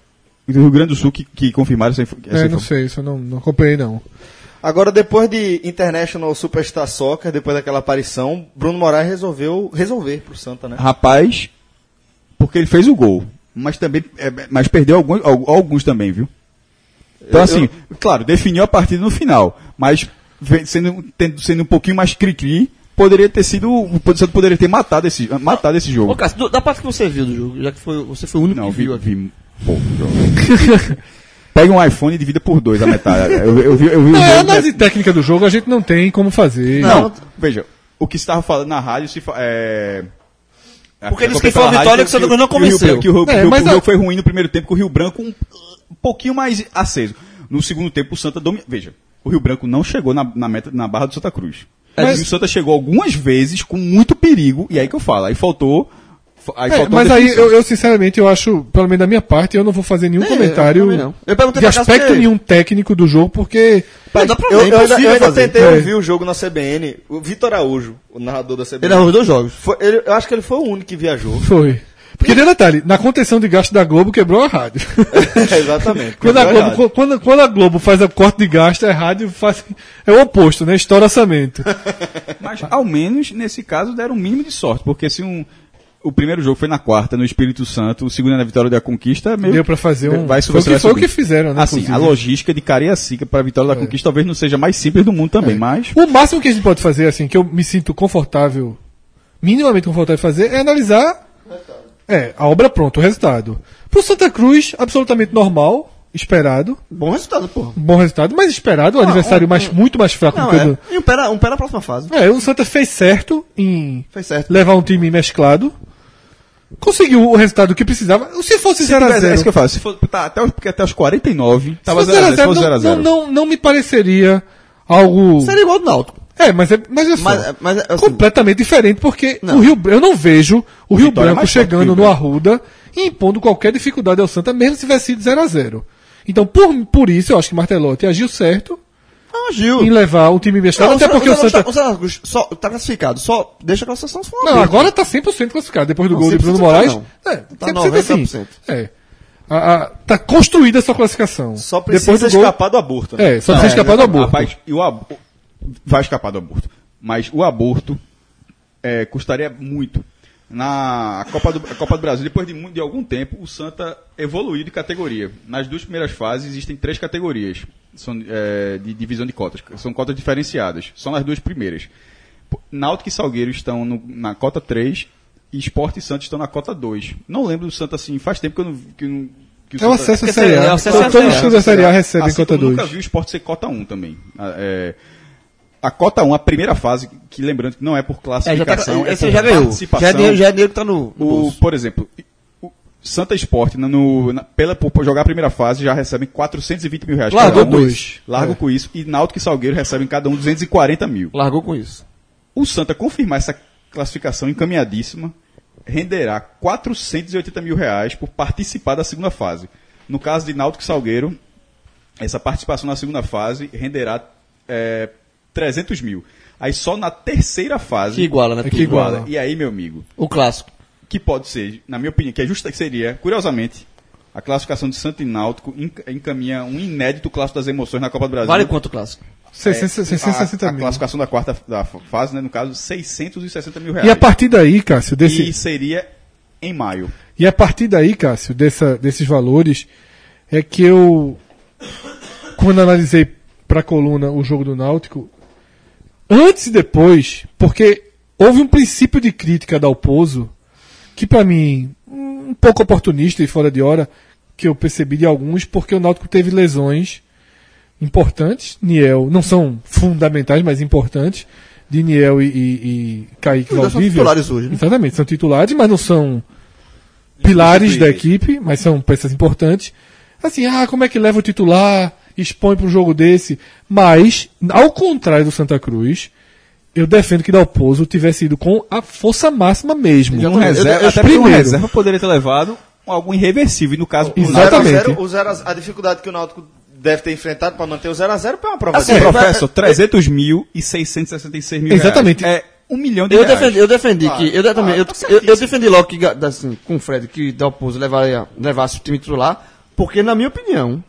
do Rio Grande do Sul que, que confirmaram essa, inf- essa É, não informação. sei, isso eu não, não acompanhei não. Agora, depois de International Superstar Soccer, depois daquela aparição, Bruno Moraes resolveu resolver pro Santa, né? Rapaz, porque ele fez o gol. Mas também é, mas perdeu alguns, al- alguns também, viu? Então, Eu- assim, claro, definiu a partida no final. Mas vem sendo, tendo- sendo um pouquinho mais cri-cri, poderia ter sido. O Santos poderia ter matado esse, matado esse jogo. Ô, Cássio, do- da parte que você viu do jogo, já que foi, você foi o único Não, que vi, viu aqui. vi pouco jogo. Pega um iPhone e divida por dois a metade. Eu, eu vi, eu vi o Não, a jogo. análise técnica do jogo a gente não tem como fazer. Não, veja, o que se estava falando na rádio se fa- é. Porque eles Acompanhei que foi a pela vitória rádio que o Santa Cruz que não o Rio convenceu. Branco- Que o, Rio- É, o- mas o a- jogo foi ruim no primeiro tempo, com o Rio Branco um, um pouquinho mais aceso. No segundo tempo, o Santa domina. Veja, o Rio Branco não chegou na, na, meta, na barra do Santa Cruz. Mas- E o Santa chegou algumas vezes com muito perigo, e aí que eu falo, aí faltou. Aí É, faltou mas aí definição. eu, eu, sinceramente eu acho, pelo menos da minha parte, eu não vou fazer nenhum É, comentário eu também não. Eu perguntei de pra Cássio aspecto porque- nenhum técnico do jogo, porque Pô, dá pra ver, Eu, é eu ainda, impossível eu ainda fazer. tentei É. ouvir o jogo na C B N. O Vitor Araújo, o narrador da C B N. Ele arrumou dois jogos. Foi- ele- eu acho que ele foi o único que viajou. foi. Porque tem detalhe, na contenção de gasto da Globo quebrou a rádio. Exatamente. Quando a, É Globo, verdade. quando, quando a Globo faz a corte de gasto, a rádio faz, é o oposto, né? Estoura orçamento. Mas ao menos nesse caso deram um mínimo de sorte, porque se um. O primeiro jogo foi na quarta, no Espírito Santo, o segundo é na Vitória da Conquista, meio Deu pra fazer um. vai foi o que, vai foi o subir. que fizeram, né? Assim, a inclusive. logística de Cariacica para a Vitória da Conquista talvez não seja mais simples do mundo também, mas O máximo que a gente pode fazer, assim, que eu me sinto confortável, minimamente confortável em fazer, é analisar é, a obra pronta, o resultado. Pro Santa Cruz, absolutamente normal, esperado, Bom resultado, porra. bom resultado, mas esperado, um adversário mais, muito mais fraco Não, do que o é. do. E um pé, na, um pé na próxima fase. É, o Santa fez certo em Fez certo. levar um time mesclado, conseguiu o resultado que precisava. Se fosse zero a tivesse- é zero isso que eu falo, se for tá, até, os, porque até os quarenta e nove, se tava fosse zero a zero a zero, zero, se fosse zero a não, zero. não, não, não me pareceria algo. Seria igual ao do Náutico. É, mas é, mas é só. Mas, mas assim, completamente diferente, porque Não. o Rio, eu não vejo o Rio Vitória é Branco mais forte que o chegando Rio no Branco. Arruda e impondo qualquer dificuldade ao Santa, mesmo se tivesse sido zero a zero. Então, por, por isso, eu acho que Martelotti agiu certo não, Gil. em levar o time mesclado, Não, até porque o Santa Santa. O Santa Cruz só tá classificado. Só deixa a classificação se for uma Não, vez. agora tá cem por cento classificado, depois do Não, gol de Bruno cem por cento Moraes. não. É, Tá cem por cento noventa por assim. cento. É. A, a, tá construída essa classificação. Só precisa depois do gol, escapar do aborto, né? É, só Não, precisa escapar do é, aborto. Rapaz, e o aborto, vai escapar do aborto. Mas o aborto é, custaria muito. Na Copa do, a Copa do Brasil, depois de, muito- de algum tempo, o Santa evoluiu de categoria. Nas duas primeiras fases existem três categorias são, é, de divisão de cotas. São cotas diferenciadas. São nas duas primeiras. Náutico e Salgueiro estão no- na cota três e Sport e Santos estão na cota dois. Não lembro do Santa assim, faz tempo que eu não... Que eu não que o É o Santa- acesso à Porque Série é A. o acesso à Todos Série os A. clubes da Série A recebem assim cota como dois. nunca vi o Sport ser cota um também. Ah, é, a cota um, a primeira fase, que lembrando que não é por É, já tá, classificação, é, esse por já ganhou. participação. Já é dinheiro, já é dinheiro que tá no, no O, bolso. por exemplo, o Santa Sport, no, no- na- pela, por jogar a primeira fase, já recebem quatrocentos e vinte mil reais. Largou cada um. com isso. Largo É. com isso. E Náutico e Salgueiro recebem cada um duzentos e quarenta mil. Largou com isso. O Santa confirmar essa classificação encaminhadíssima, renderá quatrocentos e oitenta mil reais por participar da segunda fase. No caso de Náutico e Salgueiro, essa participação na segunda fase renderá é, trezentos mil. Aí só na terceira fase... Que iguala, né? É que tudo. iguala. E aí, meu amigo, O clássico. que pode ser, na minha opinião, que é justa que seria, curiosamente, a classificação de Santa e Náutico enc- encaminha um inédito clássico das emoções na Copa do Brasil. Vale quanto o clássico? seiscentos e sessenta a, a mil. classificação da quarta da fase, né, no caso, seiscentos e sessenta mil reais. E a partir daí, Cássio, desse, E seria em maio. E a partir daí, Cássio, dessa, desses valores, é que eu, quando analisei para a coluna o jogo do Náutico, antes e depois, porque houve um princípio de crítica da Dalpozo, que para mim, um pouco oportunista e fora de hora, que eu percebi de alguns, porque o Náutico teve lesões importantes, Niel, não são fundamentais, mas importantes, de Niel e, e, e Kaique Os dois são Valdívia. titulares hoje, né? Exatamente, são titulares, mas não são pilares da equipe, mas são peças importantes. Assim, ah, como é que leva o titular, expõe para um jogo desse? Mas, ao contrário do Santa Cruz, eu defendo que Dalpozo tivesse ido com a força máxima mesmo. Um eu- reserva, eu- até porque um primeiro. reserva poderia ter levado algo irreversível. E no caso, o Exatamente. Náutico- zero a zero, o zero a, a dificuldade que o Náutico deve ter enfrentado para manter o zero a zero é uma prova Assim, de professor, trezentos mil e seiscentos e sessenta e seis mil Exatamente. reais. É um milhão de Eu reais. defendi, eu defendi Claro, que. Eu, de- também, claro, eu, tá eu, certíssimo. eu defendi logo que, ga- assim, com o Fred, que Dalpozo levaria, levasse o time titular, porque, na minha opinião,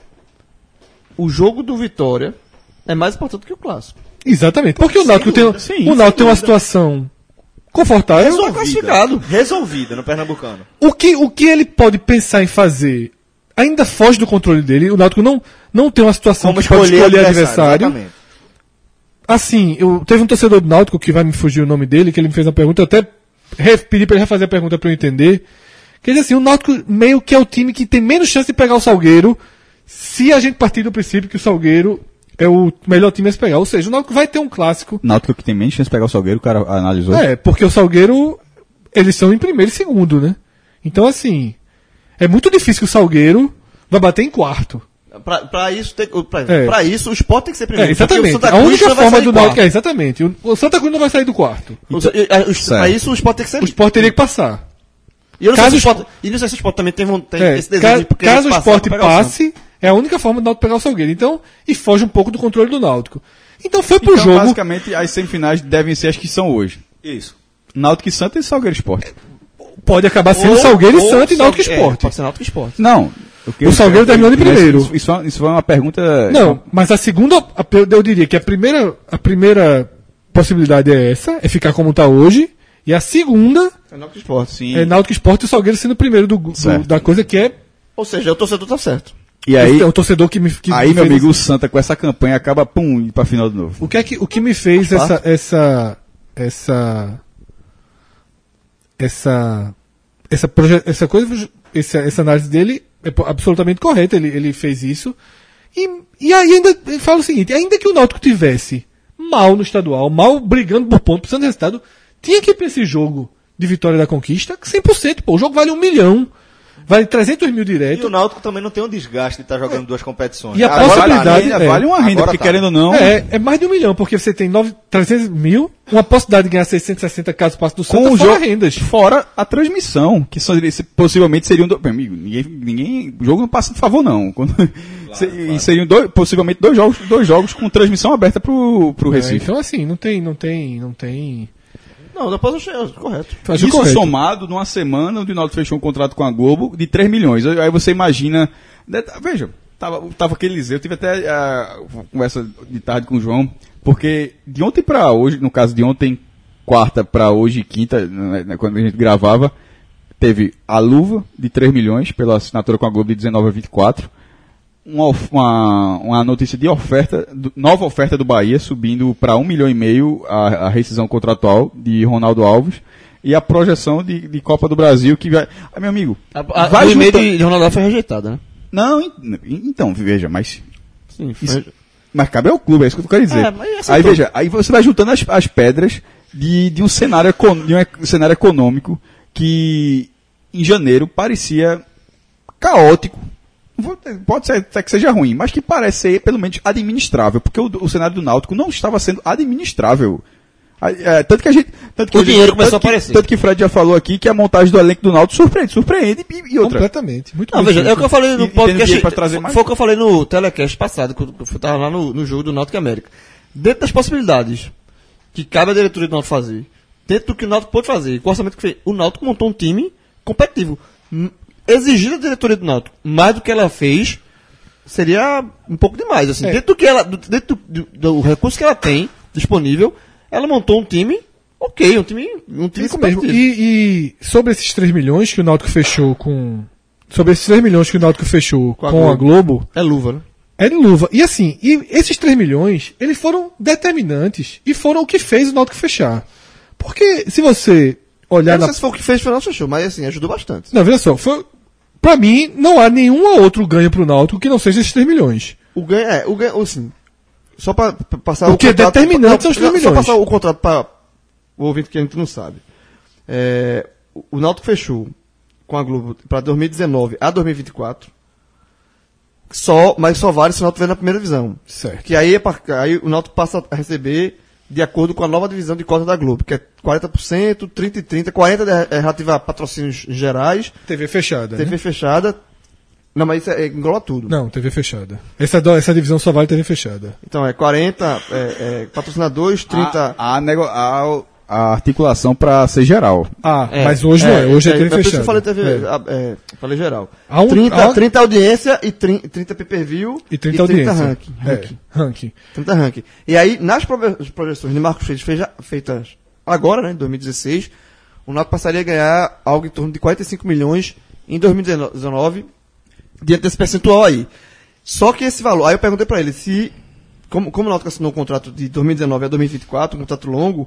o jogo do Vitória é mais importante que o clássico. Exatamente. Porque o Náutico tem, sim, o Náutico tem uma situação confortável. Tá classificado. resolvida no Pernambucano. O que, o que ele pode pensar em fazer ainda foge do controle dele. O Náutico não, não tem uma situação Como que pode escolher escolher adversário, adversário. exatamente. assim, eu, teve um torcedor do Náutico que vai me fugir o nome dele, que ele me fez uma pergunta, eu até re, pedi pra ele refazer a pergunta pra eu entender. Quer dizer assim, o Náutico meio que é o time que tem menos chance de pegar o Salgueiro, se a gente partir do princípio que o Salgueiro é o melhor time a se pegar. Ou seja, o Náutico vai ter um clássico. Náutico que tem menos chance de pegar o Salgueiro, o cara analisou. É, porque o Salgueiro, eles são em primeiro e segundo, né? Então, assim, é muito difícil que o Salgueiro vai bater em quarto. Pra, pra, isso, tem, pra, É. pra isso, o Sport tem que ser primeiro. É, exatamente. porque o Santa A Cruz única não vai forma sair do quarto. Náutico é, exatamente. O, o Santa Cruz não vai sair do quarto. O- e- a- os- Pra isso, o Sport tem que ser O Sport teria que passar. E eu não caso sei se o Sport, e não sei se o Sport também tem, von- tem É, esse desejo ca- de porque caso o passar Sport pra pegar o Santos. passe, é a única forma do Náutico pegar o Salgueiro. Então, e foge um pouco do controle do Náutico. Então foi pro Então, jogo. basicamente, as semifinais devem ser as que são hoje. Isso. Náutico e Santa e Salgueiro Sport. Pode acabar sendo Ou- Salgueiro e ou Santa e Náutico Sal- é, Sport. Pode ser Náutico e Sport. Não. que O eu- Salgueiro eu- terminou de isso- primeiro. Isso, isso, isso foi uma pergunta... Não, mas a segunda, a- eu diria que a primeira, a primeira possibilidade é essa, é ficar como está hoje, e a segunda É Náutico e Sport. Sim. é Náutico Sport e o Salgueiro sendo o primeiro do, do- Certo. da coisa que é, Ou seja, o torcedor tá certo. E aí, é o torcedor que me que aí me meu fez- amigo, o Santa com essa campanha acaba, pum, indo pra final de novo. O que é que o que me fez essa essa essa essa essa proje- essa coisa essa, essa análise dele é po- absolutamente correta, ele, ele fez isso. E, e aí ainda ele fala o seguinte, ainda que o Náutico tivesse mal no estadual, mal brigando por ponto, precisando de resultado, tinha que ir pra esse jogo de vitória da conquista cem por cento, pô, o jogo vale um milhão, vale trezentos mil E direto. o Náutico também não tem um desgaste de estar jogando duas competições. E a Agora possibilidade- vale, Vale, é. vale uma renda, Agora porque tá. querendo ou não, É, é mais de um milhão, porque você tem nove, trezentos mil, uma possibilidade de ganhar seiscentos e sessenta caso passe do Santa, com o fora jogo, rendas. fora a transmissão, que só, esse, possivelmente seriam dois, meu amigo, ninguém, ninguém, o jogo não passa de favor não. Quando, se- e seriam dois, possivelmente dois jogos, dois jogos com transmissão aberta pro, pro É, Recife. então assim, não tem, não tem, não tem. Não, depois eu cheguei, correto. Faz o Isso correto. somado numa semana onde o Náutico fechou um contrato com a Globo de três milhões. Aí você imagina, né, veja, tava, tava aquele Liseu, eu tive até a conversa de tarde com o João, porque de ontem pra hoje, no caso de ontem, quarta pra hoje, quinta, né, quando a gente gravava, teve a luva de três milhões pela assinatura com a Globo de dezenove a vinte e quatro, uma, of- uma, uma notícia de oferta, do- nova oferta do Bahia, subindo para um milhão e meio a, a rescisão contratual de Ronaldo Alves, e a projeção de, de Copa do Brasil, que vai... Ah, meu amigo, A, a, vai o e-mail juntar- de, de Ronaldo foi rejeitada, né? Não, en- então, veja, mas... Sim, foi. Isso- mas cabe ao clube, é isso que eu quero dizer. É, mas aceitou. Aí veja, aí você vai juntando as, as pedras de, de um cenário, econ- de um ec- cenário econômico que em janeiro parecia caótico. Não vou- Pode ser até que seja ruim, mas que parece ser pelo menos administrável, porque o, o cenário do Náutico não estava sendo administrável. Ah, é, tanto que a gente. Tanto que O a gente- dinheiro começou tanto a que- aparecer. Tanto que o Fred já falou aqui que a montagem do elenco do Náutico surpreende, surpreende e, e outra. Completamente. Muito Não, bem veja, é o que eu falei E- no e tendo podcast. dinheiro pra trazer mais? Foi o que eu falei no telecast passado, quando eu tava lá no, no jogo do Náutico e América. Dentro das possibilidades que cabe à diretoria do Náutico fazer, dentro do que o Náutico pôde fazer, com o orçamento que fez, o Náutico montou um time competitivo. Hum, Exigir da diretoria do Náutico mais do que ela fez seria um pouco demais. Assim, É. dentro do que ela, do, dentro do, do, do recurso que ela tem disponível, ela montou um time ok, um time, um time Isso mesmo. competitivo. E, e sobre esses três milhões que o Náutico fechou com. Sobre esses três milhões que o Náutico fechou com, Com a a Globo, É luva, né? é de luva. E assim, e esses três milhões, eles foram determinantes e foram o que fez o Náutico fechar. Porque se você olhar Eu não na. sei se foi o que fez, foi o nosso show, mas assim, ajudou bastante. Não, veja só, foi. Pra mim, não há nenhum outro ganho pro Náutico que não seja esses três milhões. O ganho, é, o ganho, assim, só pra, pra passar O que é determinante são os três Só milhões. passar o contrato para o ouvinte que a gente não sabe. É, o- o Náutico fechou com a Globo para dois mil e dezenove a dois mil e vinte e quatro, só, mas só vale se o Náutico estiver na primeira divisão. Certo. Que aí, é pra- aí o Náutico passa a receber de acordo com a nova divisão de cota da Globo, que é quarenta por cento, trinta e trinta, quarenta por cento é relativa a patrocínios gerais, T V fechada. T V né? fechada. Não, mas isso é, engloba tudo. Não, T V fechada. Essa, do- essa divisão só vale T V fechada. Então é quarenta é, é, patrocinadores, trinta. A, a, nego- a, a articulação para ser geral. Ah, É, mas hoje não é. Hoje é, T V por isso que fechada. eu falei T V, É. a- é, falei geral. Há um- trinta, há- trinta audiência e trinta, trinta pay-per-view E trinta audiência. ranking. É, ranking. ranking. trinta ranking. E aí, nas proje- projeções de Marcos Freitas feja- feitas agora, né, em dois mil e dezesseis, o Náutico passaria a ganhar algo em torno de quarenta e cinco milhões em dois mil e dezenove, diante desse percentual aí. Só que esse valor, aí eu perguntei pra ele se como, como o Náutico assinou um contrato de dois mil e dezenove a dois mil e vinte e quatro, um contrato longo,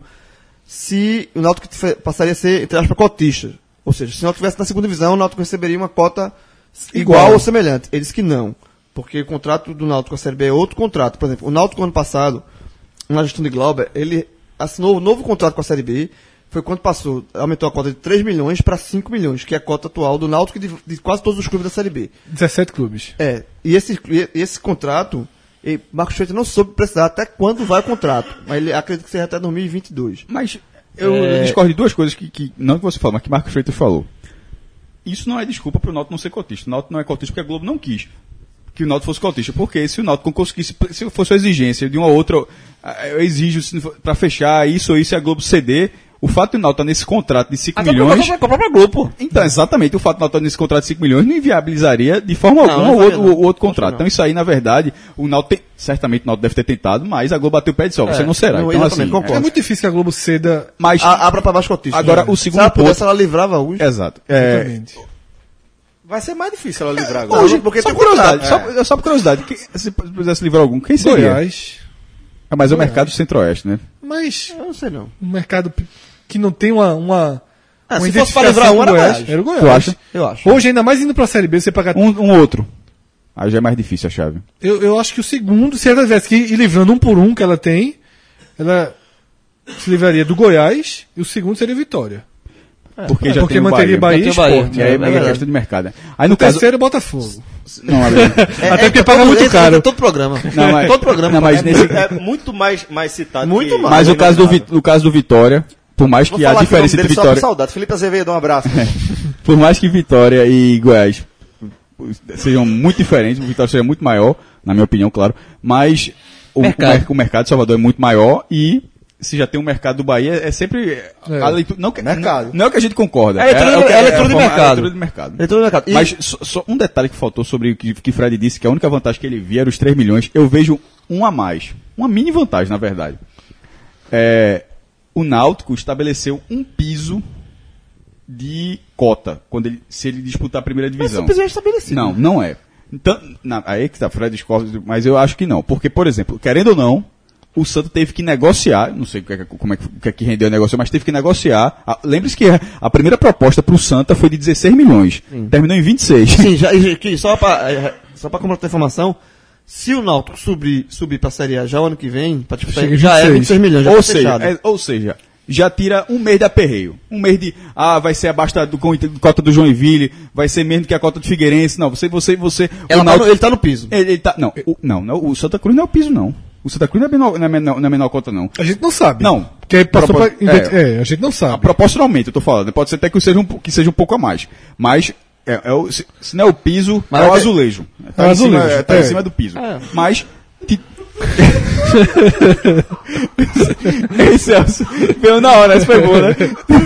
se o Náutico passaria a ser, entre aspas, cotista. Ou seja, se o Náutico estivesse na segunda divisão, o Náutico receberia uma cota igual, igual ou semelhante. Ele disse que não, porque o contrato do Náutico com a Série B é outro contrato. Por exemplo, o Náutico, ano passado, na gestão de Glauber, ele assinou um novo contrato com a Série B, foi quando passou, aumentou a cota de três milhões para cinco milhões, que é a cota atual do Náutico de, de quase todos os clubes da Série B. dezessete clubes. É, e esse, e esse contrato, e Marcos Freitas não soube precisar até quando vai o contrato, mas ele acredita que seja até dois mil e vinte e dois. Mas eu É... discordo de duas coisas que, que, não que você falou, mas que Marcos Freitas falou. Isso não é desculpa para o Náutico não ser cotista. O Náutico não é cotista porque a Globo não quis que o Náutico fosse cotista, porque se o Náutico conseguisse, se fosse a exigência de uma outra, eu exijo para fechar isso ou isso e a Globo ceder, o fato de o Náutico estar nesse contrato de cinco milhões... Vai comprar pra Globo, pô. Então, exatamente, o fato de o Náutico estar nesse contrato de cinco milhões não inviabilizaria de forma Não, alguma não o outro, não. o outro contrato. Não. Então isso aí, na verdade, o Náutico tem, certamente o Náutico deve ter tentado, mas a Globo bateu o pé e disse, ó, você É, não será. não, Então, exatamente, assim, concordo. É muito difícil que a Globo ceda. mas, A, abra pra baixo cotista. agora, né? o segundo Se ela pudesse, ponto- ela livrava hoje. exato. É, Exatamente. Vai ser mais difícil ela livrar agora. hoje, porque só tem por curiosidade, contrato. só, só por curiosidade, que, se pudesse livrar algum, quem seria? Goiás. Ah, mas é o mercado centro-oeste, né? Mas Eu não sei não. um mercado p- que não tem uma. uma Ah, uma se fosse pra identificação livrar um, com o era Goiás. Goiás. Era o Goiás. Tu acha? Eu acho. Hoje, ainda mais indo pra Série B, você pagar. Um, um outro. Aí já é mais difícil a chave. Eu, eu acho que o segundo, se ela tivesse que ir livrando um por um que ela tem, ela se livraria do Goiás e o segundo seria Vitória. Porque É, já porque tem o manteria Bahia, Já e tem o Bahia. Sport. E aí É é verdade. questão de mercado. Né? Aí no O caso. terceiro é Botafogo. Não, olha aí. Até porque é paga todo- muito é- caro. É todo programa. Não, mas- todo programa. não, mas é, nesse- é muito mais, mais citado. Muito que- mais. Mas o que caso, do, lembrado. Vi- o caso do Vitória, por mais Vou que a falar aqui o nome diferença entre dele só por Vitória. saudade. Felipe Azevedo, um abraço. Por mais que Vitória e Goiás sejam muito diferentes, o Vitória seja muito maior, na minha opinião, claro, mas o, Mercado. o mer- o mercado de Salvador é muito maior e se já tem um mercado do Bahia, é sempre É. a leitura, não, que- Mercado. não, não é o que a gente concorda. É leitura- o que- é leitura a de forma- mercado. é leitura de mercado. Leitura do mercado. E- Mas só, só um detalhe que faltou sobre o que, que Fred disse, que a única vantagem que ele via era os três milhões, eu vejo um a mais. Uma mini vantagem, na verdade. É, o Náutico estabeleceu um piso de cota, quando ele, se ele disputar a primeira divisão. Mas o piso é estabelecido. Não, não é. Então, na, aí que tá, Fred discorda, mas eu acho que não. Porque, por exemplo, querendo ou não, o Santa teve que negociar, não sei o que, é que- como é que, o que é que rendeu o negócio, mas teve que negociar. A- Lembre-se que a, a primeira proposta para o Santa foi de dezesseis milhões, terminou em vinte e seis. Sim, já, e- que só pra, eh, só pra completar a informação, se o Náutico subir, subir pra Série A já o ano que vem, pra disputar, Chega em já é vinte e seis. vinte e seis milhões, já Ou tá seja, fechado. é- ou seja, já tira um mês de aperreio. Um mês de, ah, vai ser abaixo da do, com- cota do Joinville, vai ser menos que a cota do Figueirense. Não, você, você, você. Ela o tá Náutico- no- ele tá no piso. Ele, ele tá, não, o, não, não, o Santa Cruz não é o piso, não. O Santa Cruz não é menor, não é menor, não é menor cota, não. A gente não sabe. Não. Porque aí passou Propor- pra. É. a gente não Ah, sabe. proporcionalmente, eu tô falando. Pode ser até que seja um, que seja um pouco a mais. Mas, é, é o, se, se não é o piso, Mas é o é- azulejo. Tá, É o em, cima, azulejo, é, tá é. em cima do piso. É. Mas. Ti... Ei, Celso, veio na hora, essa foi boa, né?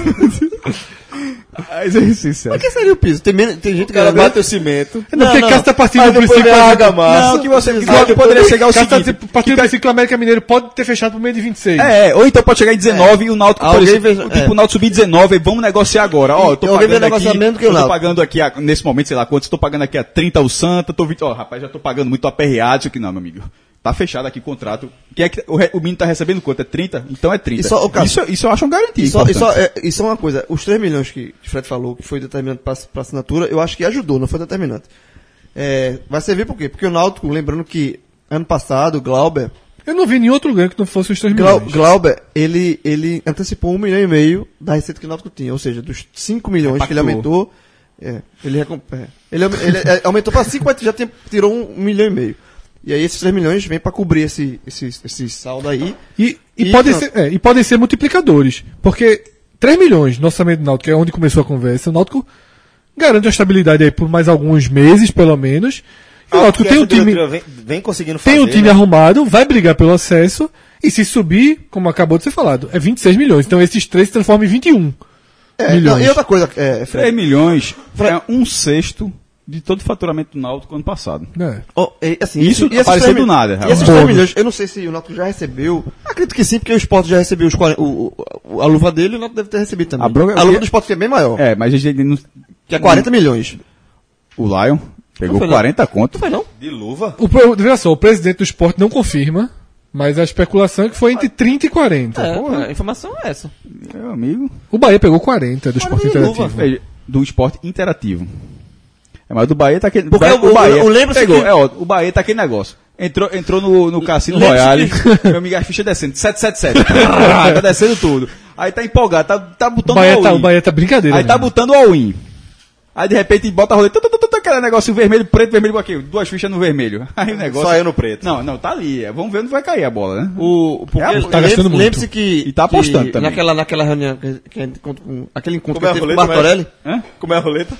Mas é isso, Celso. Mas que seria o piso? Tem, menos, tem gente O que cara ganha bate o cimento. Não, porque Cássio tá partindo Aí do depois princípio. vem a que- argamassa. Não, que você que Cássio poderia chegar ao Cássio tá seguinte. partindo do princípio que o América Mineiro pode ter fechado pro meio de vinte e seis. É, ou então pode chegar em dezenove e o Náutico, por Alguém exemplo, fez- tipo, é. o Náutico subir dezenove e vamos negociar agora. Ó, eu tô Alguém vai pagando negociar aqui, menos que o eu tô Náutico. pagando aqui, a- nesse momento, sei lá quanto, estou pagando aqui a trinta o Santa, tô vinte, ó, rapaz, já tô pagando muito aperreado, isso aqui não, meu amigo. Tá fechado aqui o contrato. Quem é que, o, re- o menino tá recebendo quanto? É trinta? Então é trinta. E só, ô, Cássio, isso, isso eu acho um garantia. E só, e importante. só, é, isso é uma coisa, os três milhões que o Fred falou, que foi determinante para a assinatura, eu acho que ajudou, não foi determinante. É, vai servir por quê? Porque o Náutico, lembrando que ano passado, o Glauber, Eu não vi nenhum outro ganho que não fosse os três Glau, milhões. Glauber, ele, ele antecipou um milhão e meio da receita que o Náutico tinha, ou seja, dos cinco milhões que ele Impactou. aumentou, é, ele, recom- é, ele, ele, é, aumentou para cinco, mas já tem, tirou um milhão e meio. E aí esses três milhões vêm para cobrir esse, esse, esse saldo aí. E, e, E podem pronto. ser, é, e podem ser multiplicadores. Porque três milhões no orçamento do Náutico, que é onde começou a conversa, o Náutico garante uma estabilidade aí por mais alguns meses, pelo menos. E o Náutico Porque tem um essa time, diretoria Vem, vem conseguindo fazer. tem um time né? arrumado, vai brigar pelo acesso, e se subir, como acabou de ser falado, é vinte e seis milhões. Então esses três se transformam em vinte e um É, milhões. não, e outra coisa, é, três Fred, milhões é um sexto de todo o faturamento do Náutico ano passado. É. ó, é, assim, Isso e esses apareceu três do nada, E esses realmente. três milhões, eu não sei se o Náutico já recebeu. Acredito que sim, porque o Sport já recebeu os quarenta, o, o- a luva dele e o Náutico deve ter recebido também. A bronca- a luva do Sport que é bem maior, É, mas a gente não... que é quarenta milhões. O Lion pegou Não foi não. quarenta conto. Não foi não? De luva? O, pro- veja só, o presidente do esporte não confirma, Mas a especulação é que foi entre trinta e quarenta. É, Porra. a informação é essa. Meu amigo. O Bahia pegou quarenta do esporte de luva, interativo. Veja, do esporte interativo. É, mas do Bahia tá aquele. Porque Bahia, o- o- Bahia o- lembra-se pegou, que- é, ó, o Bahia tá aquele negócio. Entrou, entrou no, no Cassino Lembra-se Royale, meu amigo, as fichas descendo, sete sete sete. Tá descendo tudo. Aí tá empolgado, tá, tá O botando Bahia, tá, o all-in. Bahia tá brincadeira. Aí tá mesmo. botando all-in. Aí de repente bota a roleta, tu, tu, tu, tu, aquele negócio vermelho, preto, vermelho, aqui, duas fichas no vermelho. Aí o negócio. Só eu no preto. Não, não, tá ali. é, Vamos ver onde vai cair a bola, né? O, porque É, tá gastando muito. Lembre-se que. E tá apostando que também. Naquela, naquela reunião, que, que a gente conta com- aquele encontro Como é a que teve com o roleta, Martorelli. Hã? Como é a roleta?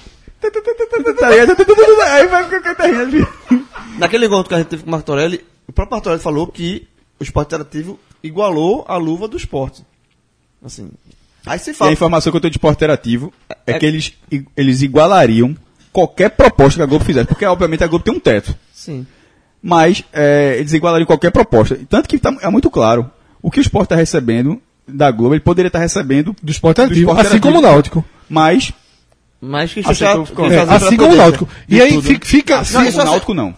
Tá ligado? Tu, tu, tu, tu, Aí vai ficar terreno. Naquele encontro que a gente teve com o Martorelli, o próprio Martorelli falou que o esporte interativo igualou a luva do esporte. Assim. Aí se E a fala. informação que eu tenho de esporte interativo é que eles, i- eles igualariam qualquer proposta que a Globo fizesse, porque obviamente a Globo tem um teto. Sim. Mas é, eles igualariam qualquer proposta. Tanto que tá, é muito claro, o que o esporte está recebendo da Globo, ele poderia estar recebendo Do esporte interativo. esporte Assim interativo. como o Náutico. Mas Mas que Aceitou, fechar. ficou- que É, fazer assim pela como o prudência. Náutico. E De aí tudo, fica. né? fica Não, não, isso o é- Náutico não.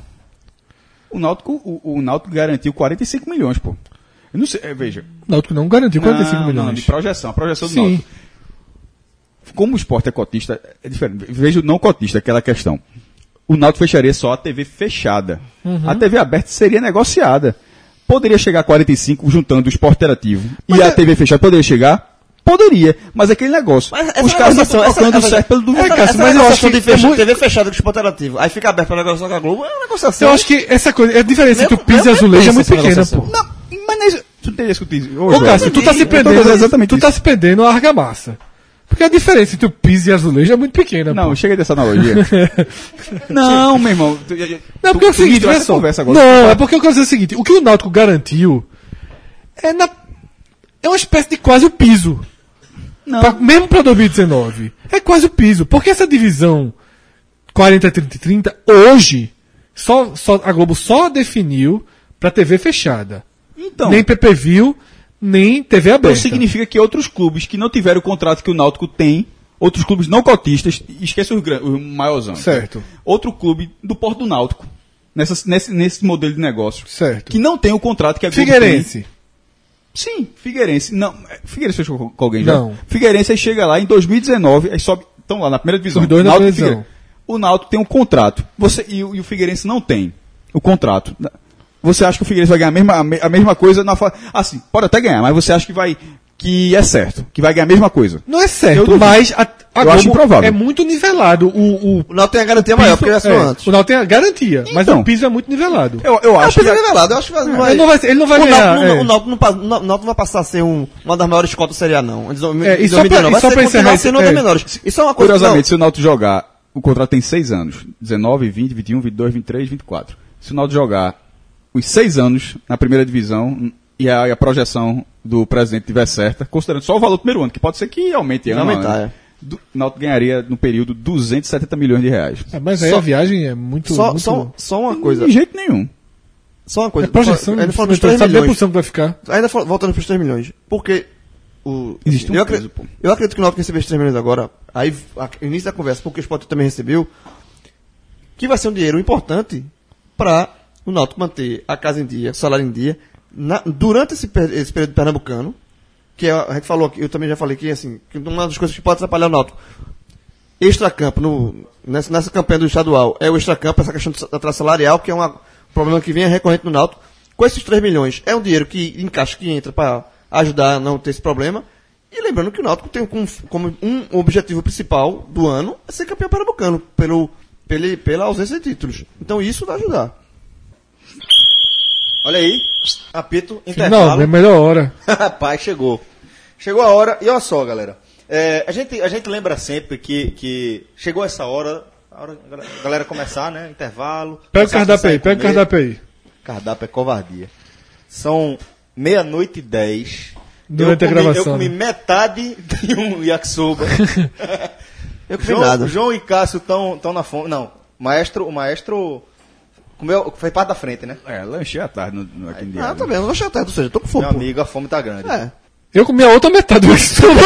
O Náutico, o, o Náutico garantiu quarenta e cinco milhões, pô. Eu não sei, é, veja. O Náutico não garantiu quarenta e cinco Não, não, milhões. de projeção, a projeção do Sim. Náutico. Como o esporte é cotista, é diferente. Veja o não cotista, aquela questão. O Náutico fecharia só a T V fechada. Uhum. A T V aberta seria negociada. Poderia chegar a quarenta e cinco juntando o esporte interativo. Mas e a é- T V fechada poderia chegar? Poderia. Mas é aquele negócio. Mas essa Os caras não estão negociação- tocando essa- certo pelo duvido. Essa, É, Cássio, essa mas eu negociação acho que de fecha, é muito- T V fechada com o esporte interativo. Aí fica aberto para negociar com a Globo. É uma negociação. Eu acho que essa coisa. A diferença entre o Meu- piso e meu azulejo é pensa muito essa pequena, negociação. pô. Não, mas não é isso. Tu não teria discutido. Ô, Cássio, tu tá se Eu tô prendendo. dizendo exatamente Tu isso. tá se prendendo a argamassa. Porque a diferença entre o piso e azulejo é muito pequena, Não, pô. chega dessa analogia. não, meu irmão. Tu, Não, porque é o tu seguinte, mistura olha essa só. conversa agora. Não, é porque eu quero dizer o seguinte: o que o Náutico garantiu é, na, é uma espécie de quase o piso. Não. Pra- mesmo para dois mil e dezenove. É quase o piso. Porque essa divisão quarenta, trinta e trinta, hoje, só, só, a Globo só definiu pra T V fechada. Então, Nem P P V, nem T V então aberta. significa que outros clubes que não tiveram o contrato que o Náutico tem, outros clubes não cotistas, esqueça os, gran- os maiorzão. Certo. Outro clube do Porto do Náutico, nessa, nesse, nesse modelo de negócio, Certo. que não tem o contrato que a Globo Figueirense. tem. Sim, Figueirense. Não, é, Figueirense fechou com, com alguém já? Não. Figueirense aí chega lá em dois mil e dezenove, aí sobe, estão lá na primeira divisão. Os dois na Náutico e primeira divisão. Figueirense. O Náutico tem um contrato. Você, e, o- e o Figueirense não tem o contrato. Você acha que o Figueirense vai ganhar a mesma, a me- a mesma coisa na fa- assim, pode até ganhar, mas você acha que vai que é certo, que vai ganhar a mesma coisa. Não é Eu certo, duvido. mas a, a Eu acho Globo improvável. é muito nivelado. O, o O Náutico tem a garantia maior, porque ele piso- assinou é, antes. o Náutico tem a garantia, mas Então. o piso é muito nivelado. Eu, eu Ah, acho o piso que é nivelado, eu acho que vai, Ele não vai, ele não vai o ganhar. Náutico, não- é. o Náutico não, pa- o Náutico não vai passar a ser um, uma das maiores cotas da Série A, não. Em dois mil É, e e só pra- dezenove. e Vai só ser pra continuar encerrar sendo esse- uma das é. menores. Isso é uma coisa. Curiosamente, se o Náutico jogar, o contrato tem seis anos, dezenove, vinte, vinte e um, vinte e dois, vinte e três, vinte e quatro. Se o Náutico jogar os seis anos na primeira divisão e a, e a projeção do presidente estiver certa, considerando só o valor do primeiro ano, que pode ser que aumente ano, Vai a aumentar, ano, é. do- o Náutico ganharia no período duzentos e setenta milhões de reais. É, mas aí Só- a viagem é muito. Só, muito... só, só uma coisa. De jeito nenhum. Só uma É coisa. projeção, Ainda falando dos sabe três a milhões. posição que vai ficar. Ainda fal- voltando para os três milhões. Porque o, Existe um eu, peso, acredito, pô. eu acredito que o Náutico recebeu esses três milhões agora. Aí, a, início da conversa, porque o Sport também recebeu, que vai ser um dinheiro importante para o Náutico manter a casa em dia, o salário em dia, na- durante esse, per- esse período pernambucano, que é, a gente falou aqui, eu também já falei que, assim, que uma das coisas que pode atrapalhar o Náutico, extracampo, no, nessa, nessa campanha do estadual, é o extracampo, essa questão da taxa salarial, que é uma- um problema que vem recorrente no Náutico. Com esses três milhões, é um dinheiro que encaixa, que entra para ajudar a não ter esse problema. E lembrando que o Náutico tem como, como um objetivo principal do ano é ser campeão pernambucano, pelo, pela, pela ausência de títulos. Então isso vai ajudar. Olha aí, apito, Não, intervalo. é a melhor hora. Rapaz, chegou. Chegou a hora. E olha só, galera. É, a, gente, a gente lembra sempre que, que chegou essa hora, a hora da galera começar, né? Intervalo. Pega o começar a cardápio sair aí, pega o comer. cardápio aí. Cardápio é covardia. São meia-noite e dez. Durante eu a comi, gravação, Eu comi né? metade de um yakisoba. Eu comi João, nada. João e Cássio estão na fome. Não, maestro, o maestro comeu, foi parte da frente, né? É, lanchei à tarde no, no aqui em Ah, Diário. tá bem, eu não vou chatear, ou seja, eu tô com fome. Meu pô. amigo, a fome tá grande. É. Eu comi a outra metade do yakisoba.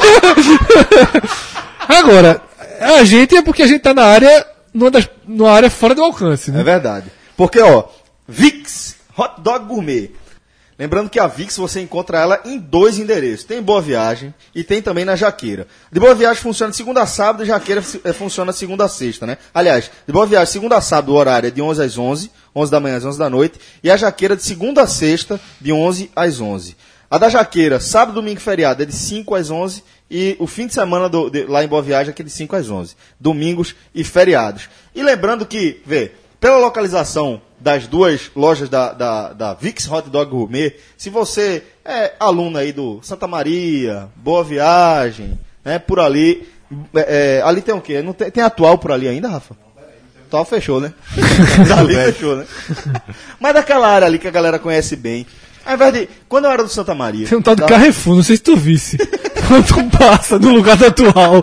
Agora, a gente é porque a gente tá na área, numa, das, numa área fora do alcance, É né? verdade. Porque, ó, Vicks Hot Dog Gourmet. Lembrando que a VIX você encontra ela em dois endereços. Tem em Boa Viagem e tem também na Jaqueira. De Boa Viagem funciona de segunda a sábado e Jaqueira funciona de segunda a sexta, né? Aliás, de Boa Viagem, segunda a sábado, o horário é de onze às onze, onze da manhã às onze da noite. E a Jaqueira de segunda a sexta, de onze às onze. A da Jaqueira, sábado, domingo e feriado, é de cinco às onze. E o fim de semana do, de, lá em Boa Viagem é de cinco às onze. Domingos e feriados. E lembrando que, vê, pela localização das duas lojas da, da, da VIX Hot Dog Gourmet, se você é aluno aí do Santa Maria, Boa Viagem, né, por ali, é, ali tem o quê? Não tem, tem atual por ali ainda, Rafa? Atual fechou, né? Ali fechou, né? Mas daquela área ali que a galera conhece bem. Ao invés de, quando eu era do Santa Maria... Tem um tal de tá? Carrefour, não sei se tu visse. Quando tu passa no lugar da atual.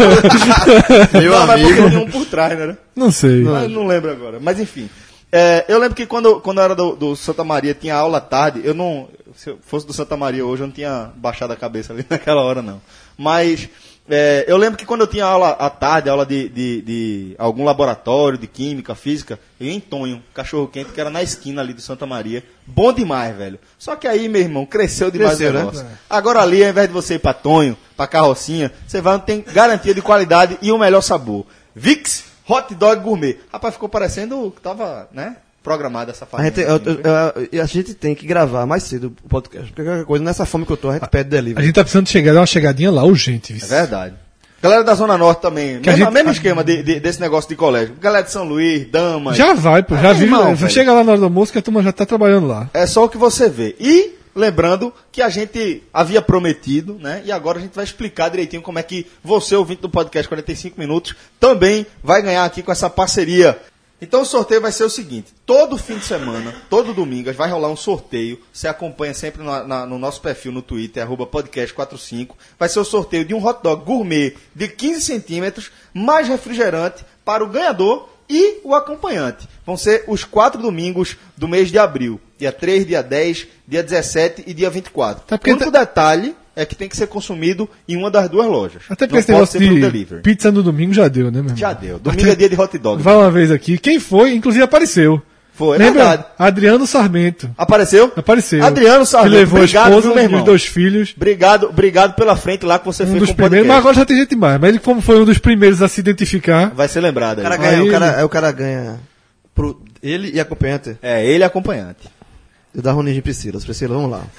Meu Não, mas amigo. porque tinha um por trás, né? Não sei. Não, não lembro agora. Mas enfim. É, eu lembro que quando, quando eu era do, do Santa Maria, tinha aula à tarde. Eu não. Se eu fosse do Santa Maria hoje, eu não tinha baixado a cabeça ali naquela hora, não. Mas é, eu lembro que quando eu tinha aula à tarde, aula de, de, de algum laboratório, de química, física, eu ia em Tonho, cachorro quente, que era na esquina ali do Santa Maria. Bom demais, velho. Só que aí, meu irmão, cresceu demais Cresceu, o negócio. né? Agora ali, ao invés de você ir pra Tonho, pra carrocinha, você vai onde tem garantia de qualidade e o melhor sabor. VIX Hot Dog Gourmet. Rapaz, ficou parecendo que tava, né, programada essa A farinha. gente, eu- eu- eu- a gente tem que gravar mais cedo o podcast. Porque qualquer coisa, nessa fome que eu tô, a gente pede A delivery. gente tá precisando chegar, dar uma chegadinha lá urgente. É viu? verdade. Galera da Zona Norte também. Que a Mesmo, gente- mesmo esquema de, de- desse negócio de colégio. Galera de São Luís, Damas. Já vai, pô. Já É, viu. irmão, velho. Chega lá na hora do almoço que a turma já tá trabalhando lá. É só o que você vê. E, lembrando que a gente havia prometido, né? E agora a gente vai explicar direitinho como é que você, ouvinte do podcast quarenta e cinco minutos, também vai ganhar aqui com essa parceria. Então o sorteio vai ser o seguinte: todo fim de semana, todo domingo, vai rolar um sorteio. Você acompanha sempre na- na- no nosso perfil no Twitter, arroba podcast quarenta e cinco. Vai ser o sorteio de um hot dog gourmet de quinze centímetros, mais refrigerante para o ganhador e o acompanhante. Vão ser os quatro domingos do mês de abril. Dia três, dia dez, dia dezessete e dia vinte e quatro. Tá, O porque único tá- detalhe é que tem que ser consumido em uma das duas lojas. Até porque Não esse pode negócio ser pelo de delivery. pizza no domingo já deu, né, meu irmão? Já deu. Domingo é dia de hot dog. Vai uma vez aqui. Quem foi, inclusive apareceu. Foi, é Lembra? verdade. Adriano Sarmento. Apareceu? Apareceu. Adriano Sarmento, Que levou a obrigado, esposa viu, meu e irmão? os dois filhos. Obrigado, obrigado pela frente lá que você Um fez dos com o primeiros, mas podcast. agora já tem gente mais. Mas ele, como foi um dos primeiros a se identificar, Vai ser lembrado O aí. cara ganha, Aí o cara, ele- é, o cara ganha pro ele e acompanhante. É, ele é acompanhante. Eu dava um ninja em Priscila. Priscila, vamos lá.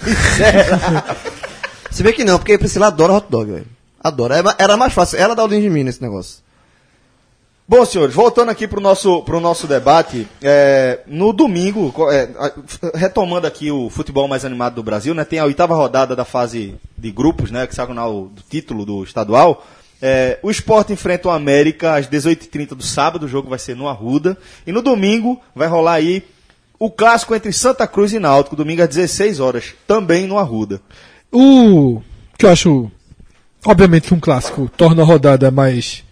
Se vê que não, porque a Priscila adora hot dog, velho. Adora. Era- Era mais fácil. Ela dá o ninja em mim nesse negócio. Bom, senhores, voltando aqui para o nosso, pro nosso debate, é, no domingo, co- é, a- retomando aqui o futebol mais animado do Brasil, né, tem a oitava rodada da fase de grupos, né, que saiu no do título do estadual. É, o Sport enfrenta o América às dezoito e trinta do sábado, o jogo vai ser no Arruda. E no domingo vai rolar aí o clássico entre Santa Cruz e Náutico, domingo às dezesseis horas, também no Arruda. o que eu acho, obviamente que um clássico torna a rodada mais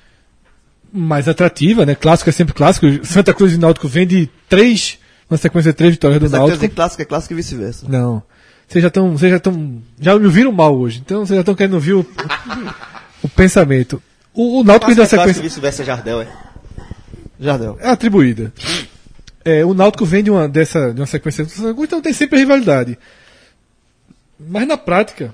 mais atrativa, né? Clássico é sempre clássico. Santa Cruz e Náutico vem de três, uma sequência de três vitórias do Apesar que eu Náutico. dizer clássico é clássico e vice-versa. Não. Vocês já estão, vocês já estão, já me viram mal hoje. Então vocês já estão querendo ouvir o, o pensamento. O, o Náutico vem da Clássico é clássico, sequência vice-versa, Jardel, é? Jardel. é atribuída. É, o Náutico vem de uma dessa, de uma sequência, então tem sempre a rivalidade. Mas na prática,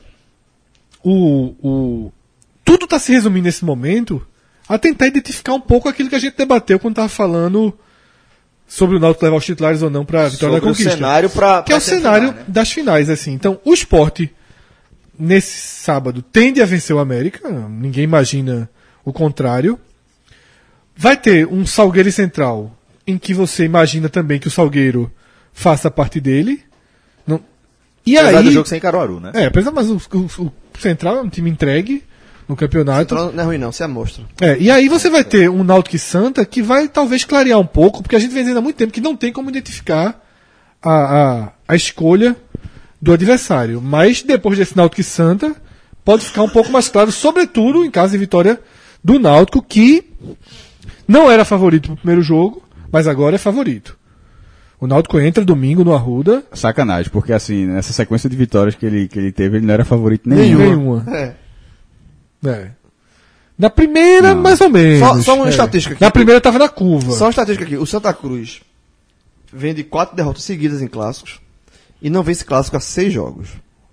o, o tudo está se resumindo nesse momento a tentar identificar um pouco aquilo que a gente debateu quando estava falando sobre o Náutico levar os titulares ou não para a vitória Sobre da o conquista. cenário para Que é o cenário das finais, assim. Então, o Sport, nesse sábado, tende a vencer o América. Ninguém imagina o contrário. Vai ter um Salgueiro e Central, em que você imagina também que o Salgueiro faça parte dele. Não... E Apesar aí... do jogo sem Caruaru, né? É, apesar, mas o, o- o Central é um time entregue no campeonato. Central não é ruim não, se amostra. É, e aí você vai ter um Náutico e Santa que vai talvez clarear um pouco, porque a gente vem dizendo há muito tempo que não tem como identificar a, a, a escolha do adversário. Mas depois desse Náutico e Santa, pode ficar um pouco mais claro, sobretudo em caso de vitória do Náutico, que não era favorito pro primeiro jogo, mas agora é favorito. O Náutico entra domingo no Arruda. Sacanagem, porque assim, nessa sequência de vitórias que ele, que ele teve, ele não era favorito nenhum. Nenhuma. É. É. Na primeira, Não. mais ou menos. Só- só uma É. estatística aqui. Na primeira tava na curva. Só uma estatística aqui. O Santa Cruz vem de quatro derrotas seguidas em clássicos. e não vence clássico há seis jogos.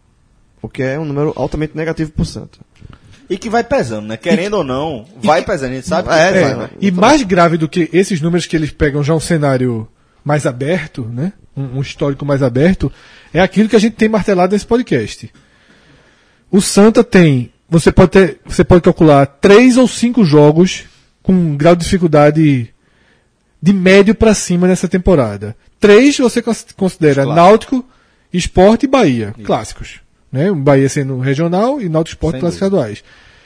O que é um número altamente negativo pro Santa. E que vai pesando, né? Querendo ou não, vai pesando. A gente sabe que É, vai, vai, né? E mais grave do que esses números que eles pegam já um cenário mais aberto, né? Um, um histórico mais aberto, é aquilo que a gente tem martelado nesse podcast. O Santa tem, você pode ter, você pode calcular três ou cinco jogos com um grau de dificuldade de médio para cima nessa temporada. Três você cons- considera Claro. Náutico, Sport e Bahia, clássicos, né? O Bahia sendo regional e Náutico Sport Sem clássicos estaduais.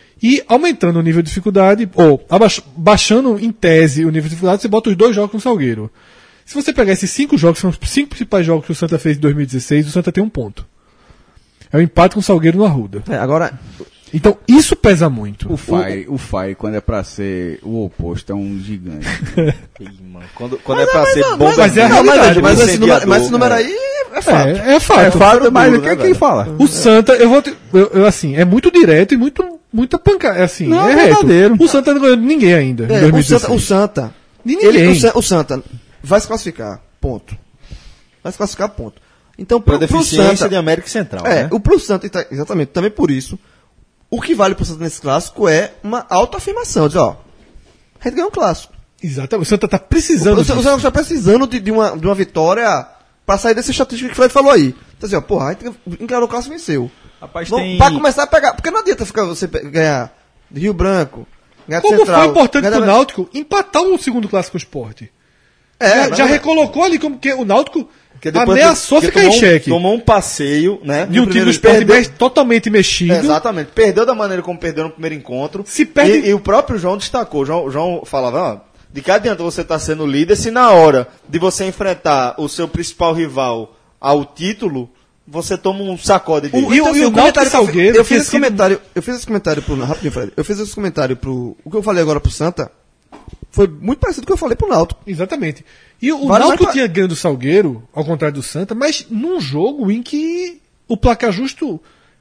E aumentando o nível de dificuldade, ou abaix- baixando em tese o nível de dificuldade, você bota os dois jogos com o Salgueiro. Se você pegar esses cinco jogos, são os cinco principais jogos que o Santa fez em dois mil e dezesseis, o Santa tem um ponto. É o empate com o Salgueiro no Arruda. É, agora, Então, isso pesa muito. O Fire, o Fire, quando é pra ser o oposto, é um gigante. Ih, mano, Quando, quando é pra ser bom, mas é a não, mas, realidade, mas, mas esse número, mas esse número aí é fato. É, é fato. É fato, mas duro, quem, né, quem velho? fala? O Santa, eu vou te- eu, eu, assim, é muito direto e muito muita pancada, é assim, Não, é é reto. verdadeiro. O Santa não ganhou de ninguém ainda, em É, dois mil o e dezesseis. Santa, o Santa, De ele, ninguém. o, Sa- o Santa vai se classificar, ponto. Vai se classificar, ponto. Então, Pra pro, pro deficiência Santa, de América Central, é, né? o pro Santa, então, exatamente, também por isso, o que vale pro Santa nesse clássico é uma autoafirmação, diz, ó, a gente ganhou um clássico. Exatamente. O Santa tá O, precisando o, o disso. Santa está precisando de, de, uma, de uma vitória pra sair dessa estatística que o Fred falou aí. Então, assim, ó, porra, a gente encarou o clássico e venceu. Rapaz, Vamos- tem... Pra começar a pegar, porque não adianta ficar você pe- ganhar de Rio Branco, ganhar de Como Central. foi importante ganhar pro da- Náutico empatar o segundo clássico Sport. É, já mas- já recolocou ali como que o Náutico Porque depois ameaçou que- que ficar em tomou um- xeque. Tomou um passeio, né? De um No time do primeiro- Sport perdeu- mex- totalmente mexido. Exatamente. Perdeu da maneira como perdeu no primeiro encontro. Se perde- E, e o próprio João destacou. O João, o João falava, ó, de que adianta você estar sendo líder se na hora de você enfrentar o seu principal rival ao título, você toma um sacode dele. O- e o- assim, e o comentário Náutico que eu fi- Salgueiro eu tinha fiz esse sido- comentário, eu fiz esse comentário pro rapidinho, Fred. Eu fiz esse comentário pro o que eu falei agora pro Santa foi muito parecido com o que eu falei pro Náutico. Exatamente. E o, o Vale Náutico mais pra- tinha ganho do Salgueiro, ao contrário do Santa, mas num jogo em que o placar justo,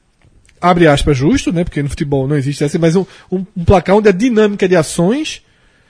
abre aspas justo, né? Porque no futebol não existe assim, mas um, um, um placar onde a dinâmica de ações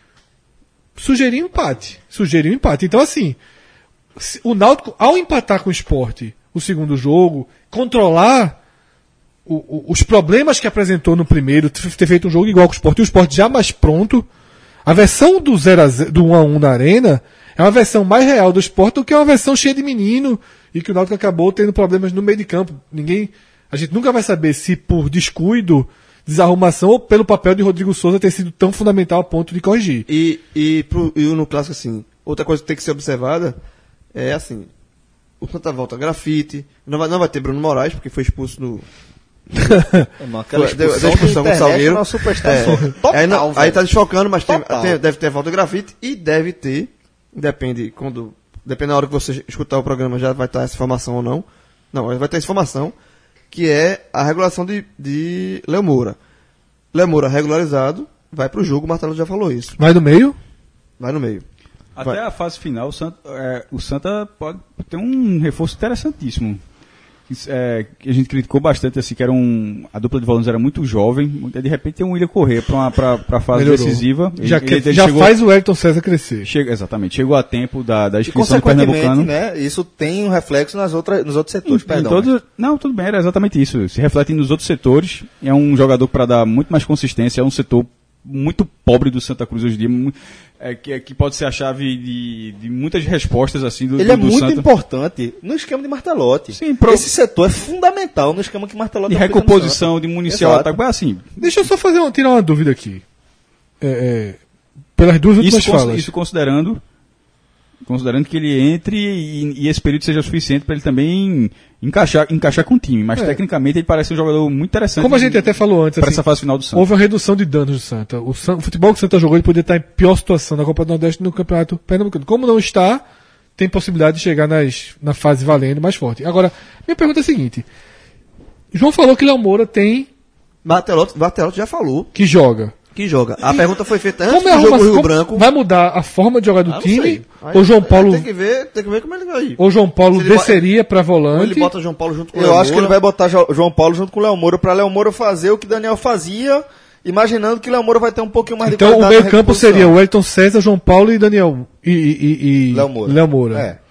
sugeriu um empate. Sugeriu um empate. Então, assim, se- o Náutico, ao empatar com o Sport o segundo jogo, controlar o- o- os problemas que apresentou no primeiro, t- ter feito um jogo igual com o Sport, e o Sport já mais pronto, a versão do, zero a zero, do um a um na Arena é uma versão mais real do Sport do que uma versão cheia de menino e que o Náutico acabou tendo problemas no meio de campo. Ninguém, a gente nunca vai saber se por descuido, desarrumação ou pelo papel de Rodrigo Souza ter sido tão fundamental a ponto de corrigir. E, e, pro, e no clássico, assim, outra coisa que tem que ser observada é assim, o Santa volta grafite, não vai, não vai ter Bruno Moraes, porque foi expulso no. Irmão, aquela Deu- deu expulsão, expulsão do com o Salgueiro. International Superstar É. só. Total, aí, não- aí velho. tá desfocando, mas tem, Total. tem- deve ter volta grafite e deve ter, depende quando, depende da hora que você escutar o programa, já vai estar essa informação ou não. Não, vai ter essa informação, que é a regulação de, de Léo Moura. Léo Moura regularizado, vai pro jogo, o Martelo já falou isso. Vai no meio? Vai no meio. Até Vai. a fase final, o Santa, é, o Santa pode ter um reforço interessantíssimo. Isso, é, que a gente criticou bastante, assim, que era um, a dupla de volantes era muito jovem. De repente tem um William Corrêa para a fase Melhorou. decisiva. Já, Ele- que- ele já chegou- faz o Elton César crescer. chega, exatamente, chegou a tempo da, da E, inscrição do consequentemente, Pernambucano. né, isso tem um reflexo nas outras, nos outros setores. Em perdão, todos- né? Não, tudo bem, era exatamente isso. Se reflete nos outros setores. É um jogador para dar muito mais consistência. É um setor muito pobre do Santa Cruz hoje em dia, mu- é, que, que pode ser a chave de, de muitas respostas assim do, Ele do, é do muito Santa. importante no esquema de Martelotti. Sim, pro- Esse setor é fundamental no esquema que Martelotti De tá aplicando no recomposição, de municiar o Exato. ataque. Mas assim, Deixa eu só fazer uma, tirar uma dúvida aqui. É, é, pelas duas últimas isso, cons- falas. isso considerando considerando que ele entre e, e esse período seja suficiente para ele também encaixar, encaixar com o time. Mas É. tecnicamente ele parece um jogador muito interessante. Como a gente até falou antes, para assim, essa fase final do Santa. houve uma redução de danos do Santa. O, San- o futebol que o Santa jogou, ele poderia estar em pior situação na Copa do Nordeste e no Campeonato Pernambucano. Como não está, tem possibilidade de chegar nas, na fase valendo mais forte. Agora, minha pergunta é a seguinte. João falou que Léo Moura tem Martelotti, Martelotti já falou que joga. que joga. A pergunta foi feita antes Como é a do jogo arrumação- Rio como Branco. vai mudar a forma de jogar do Ah, não time? sei. Aí- Ou João é, Paulo, Tem que ver, tem que ver como ele vai. ou João Paulo Se ele desceria para Ou volante? ele bota João Paulo junto com o Eu Léo acho que ele Moura. vai botar Jo- João Paulo junto com o Léo Moura pra Léo Moura fazer o que Daniel fazia, imaginando que o Léo Moura vai ter um pouquinho mais de Então o qualidade meio na campo reposição. seria o Elton César, João Paulo e Daniel e, e, e- e Léo Moura. Léo Moura. É.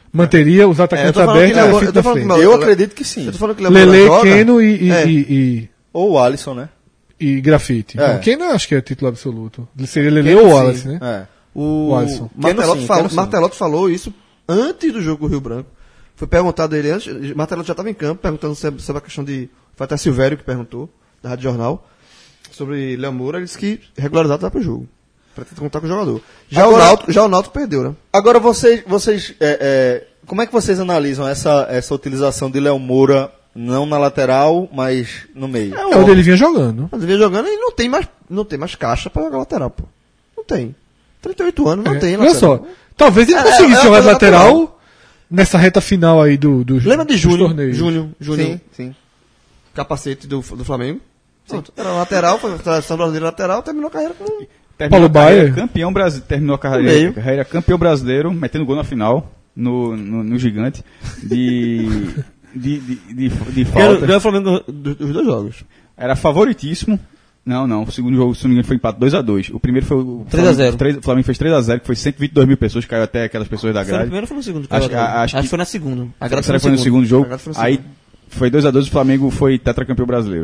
Manteria os É, eu atacantes tô falando que abertos e Léo- a eu fita tô na falando que frente. Léo- Eu acredito que sim. Eu tô falando que o Léo Lele, joga, Keno e, e, É. e, e, Ou o Alisson, né? e Grafite. É. Não, Keno eu acho que é título absoluto. Seria Lele Keno, ou sim. Wallace, né? É. O O Alisson. Martelotti, sim, falou, Keno sim. Martelotti falou isso antes do jogo com o Rio Branco. Foi perguntado a ele antes. Martelotti já estava em campo, perguntando sobre, sobre a questão de. Foi até Silvério que perguntou, da Rádio Jornal, sobre Léo Moura. Ele disse que regularizado dá pro jogo. Pretende contar com o jogador. Já, Agora- o, Náutico, já o Náutico perdeu, né? Agora vocês, vocês é, é, como é que vocês analisam essa, essa utilização de Léo Moura, não na lateral, mas no meio? É onde ele vinha jogando. Mas ele vem jogando e não tem mais, não tem mais caixa pra jogar lateral, pô. Não tem. trinta e oito anos, não É, tem olha lateral. só, talvez ele É, conseguisse é uma jogar de coisa lateral natural. nessa reta final aí do, do Lembra de dos Júnior? torneios. Júnior, Júnior, Sim, sim. capacete do, do Flamengo. Pronto, era lateral, foi seleção brasileira lateral, terminou a carreira com. Terminou Paulo a carreira Baier. campeão brasileiro, terminou a No carreira, meio. carreira campeão brasileiro, metendo gol na final, no, no, no gigante, de, de, de, de, de Ganhou falta. ganhou o Flamengo dos dos dois jogos. Era favoritíssimo. Não, não. O segundo jogo, se não me engano, foi empate dois a dois. O primeiro foi o três a zero. Flamengo, o Flamengo fez três a zero, que foi cento e vinte e dois mil pessoas, caiu até aquelas pessoas da Foi no grade. primeiro ou foi no segundo? Acho- Cara, a- acho acho que- que foi na segunda. A grade Será que foi no segundo jogo? A grade foi no Aí segundo. foi dois a dois, o Flamengo foi tetracampeão brasileiro.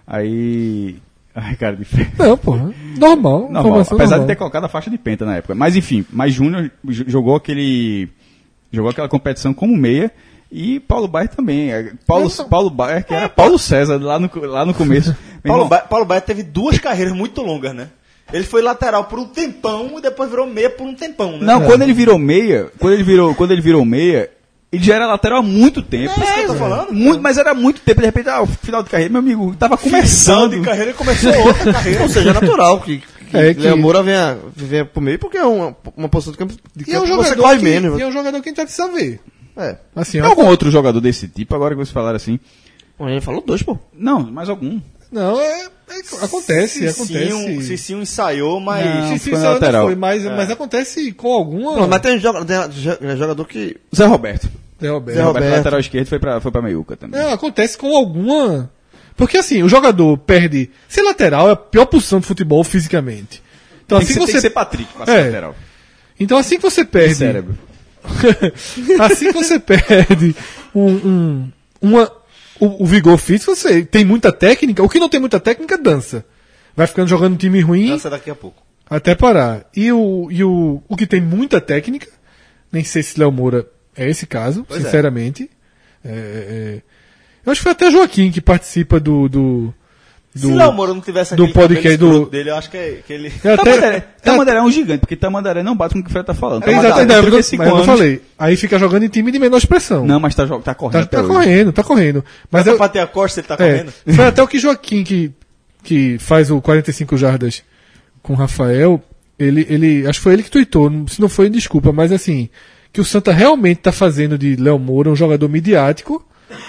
Aí... Ai, cara, de frente. Não, porra. Normal. Normal, formação apesar normal. de ter colocado a faixa de penta na época. Mas enfim, mas Júnior j- jogou aquele. Jogou aquela competição como meia. E Paulo Baier também. É, Paulo, Paulo Baier, que era Paulo César lá no, lá no começo. Meu Paulo, irmão, ba Paulo Baier teve duas carreiras muito longas, né? Ele foi lateral por um tempão e depois virou meia por um tempão, né? não, quando ele virou meia, quando ele virou, quando ele virou meia, ele já era lateral há muito tempo. É isso que eu tô falando, Muito, mas era muito tempo. De repente, ah, o final de carreira, meu amigo, tava Finalizando começando. de carreira, ele começou outra carreira. Ou seja, é natural que, que, É que- Léo Moura venha, venha pro meio, porque é uma, uma posição de campo, de E é um campo que você jogador corre que, menos. e é um jogador que a gente já precisa ver. É. Assim, Tem ó, algum outro jogador desse tipo, agora que vocês falaram assim? Bom, ele falou dois, pô. Não, mais algum. não, é, é- acontece, acontece. Cicinho, Cicinho ensaiou, mas... Não. Sim, sim, ficou isso na não lateral. foi, mas, mas acontece com alguma. Não, mas tem joga- tem jo- jogador que. Zé Roberto. Zé Roberto. Zé Roberto, Roberto. lateral esquerdo, foi pra, foi pra Meiuca também. Não, acontece com alguma. Porque assim, o jogador perde. Ser lateral é a pior posição de futebol fisicamente. Então Tem que, assim ser, que tem que você. ser Patrick pra ser É. lateral. Então assim que você Tem perde. cérebro. assim que você perde um, um- uma, o, o vigor físico, você tem muita técnica. O que não tem muita técnica, dança. Vai ficando jogando um time ruim Dança daqui a pouco. até parar. E o, e o, o que tem muita técnica, nem sei se Léo Moura é esse caso, Pois é. sinceramente. É, é, eu acho que foi até Joaquim que participa do. do, do Se Léo Moura não tivesse do aquele podcast cabelo do- escroto dele, eu acho que, é- que ele... eu até- Tamandaré, Tamandaré é um gigante, porque Tamandaré não bate com o que o Fred tá falando. É, exato, Tamandaré não, tem mas eu, 35 mas eu anos. falei. Aí fica jogando em time de menor expressão. Não, mas tá, jo- tá correndo tá, tá até hoje. correndo, tá correndo. Mas Mas eu, pra ter a costa, ele tá é, correndo. foi até o que Joaquim, que, que faz o quarenta e cinco jardas com o Rafael, ele, ele, acho que foi ele que tuitou, não- se não foi, desculpa, mas assim, que o Santa realmente tá fazendo de Léo Moura um jogador midiático,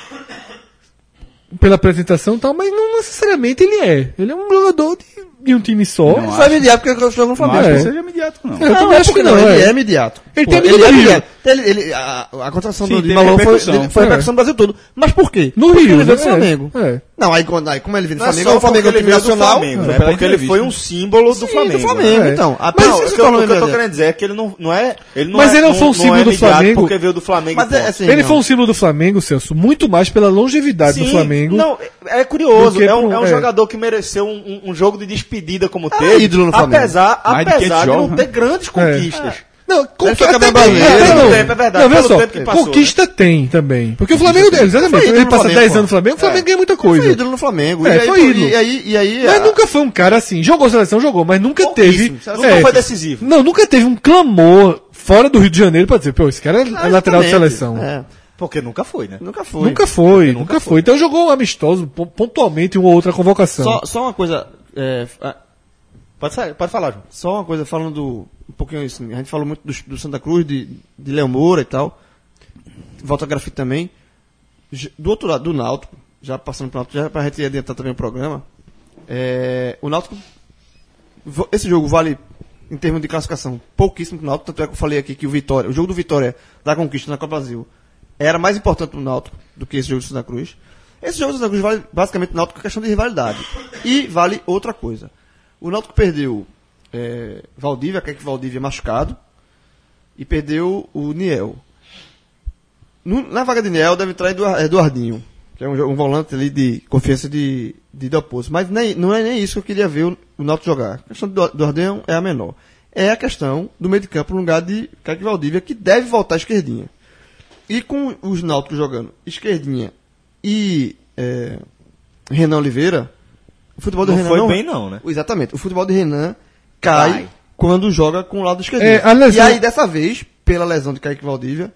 pela apresentação e tal, mas não necessariamente ele é. Ele é um jogador de, de um time só. Não, Ele só é imediato porque ele joga no Não Flamengo. acho É. que seja imediato, não. Eu também é acho que porque não, Ele é. é imediato. Ele Pô, tem ele muito é brilho. imediato. Ele, ele, a, a contratação Sim, do de teve Malon foi, repercussão. ele- foi É. repercussão no Brasil todo. Mas por quê? No Porque Rio, ele veio né? do Flamengo. É, é. Não, aí, quando, aí como ele veio do Não é Flamengo, só o Flamengo é um porque time ele veio do nacional. Flamengo, É, né? pela Porque ele entrevista. foi um símbolo do Sim, Flamengo. do Flamengo, né? então. Ah, Mas não, o isso que eu, falando o que eu tô imediato. querendo dizer é que ele não, não é... Ele não Mas é, ele não foi um não símbolo é do midiático Flamengo. porque veio do Flamengo. Mas e é ponto. assim, Ele não. foi um símbolo do Flamengo, Celso, muito mais pela longevidade do Sim, Flamengo. Não, é curioso. Do que É um, pro- é um é. jogador que mereceu um, um- um jogo de despedida como Ah, teve. ídolo no Flamengo. apesar Mais de apesar quinhentos de não jogos, ter grandes conquistas. Não, foi conquista campeão tem, brasileiro. é, Pelo não. tempo, é verdade, Não, veja pelo só, tempo que passou, conquista tem também. Porque o Flamengo, exatamente, Foi ídolo ele no passa Flamengo, dez pô. anos no Flamengo, o Flamengo ganha muita Foi coisa. ídolo no Flamengo. É, e aí, foi pô, ídolo. E aí, e aí Mas a- nunca foi um cara assim, jogou seleção, jogou, mas nunca teve. Pouquíssimo, nunca é, foi decisivo. Não, nunca teve um clamor fora do Rio de Janeiro pra dizer, pô, esse cara é Ah, lateral de exatamente. seleção. É, Porque nunca foi, né? nunca foi. Nunca foi, nunca, foi. Então jogou um amistoso, pon- pontualmente, uma outra convocação. Só, só uma coisa. é, a- Pode, sair, pode falar, João. Só uma coisa, falando do, um pouquinho isso. A gente falou muito do, do Santa Cruz, de, de Léo Moura e tal. Volta a grafite também. J- Do outro lado, do Náutico, já passando pro Náutico, já pra gente adiantar também o programa. É, o Náutico. vo- Esse jogo vale, em termos de classificação, pouquíssimo pro Náutico. Tanto é que eu falei aqui que o Vitória, o jogo do Vitória da conquista na Copa Brasil era mais importante pro Náutico do que esse jogo do Santa Cruz. Esse jogo do Santa Cruz vale basicamente o Náutico por questão de rivalidade. E vale outra coisa. O Náutico perdeu é, Valdívia, que é que Valdívia é machucado, e perdeu o Niel. no- na vaga de Niel deve entrar Eduard- Eduardinho, que é um, jo- um volante ali de confiança de, de Dalpozo. Mas nem, não é nem isso que eu queria ver o, o Náutico jogar. A questão do Eduardinho é a menor. É a questão do meio de campo no lugar de Kaique Valdívia, que deve voltar à esquerdinha. E com os Náuticos jogando esquerdinha e é, Renan Oliveira, o futebol do Não Renan foi não bem não, né? Exatamente. O futebol de Renan cai, Cai. quando joga com o lado esquerdinho. É, a lesão- E aí, dessa vez, pela lesão de Kaique Valdívia,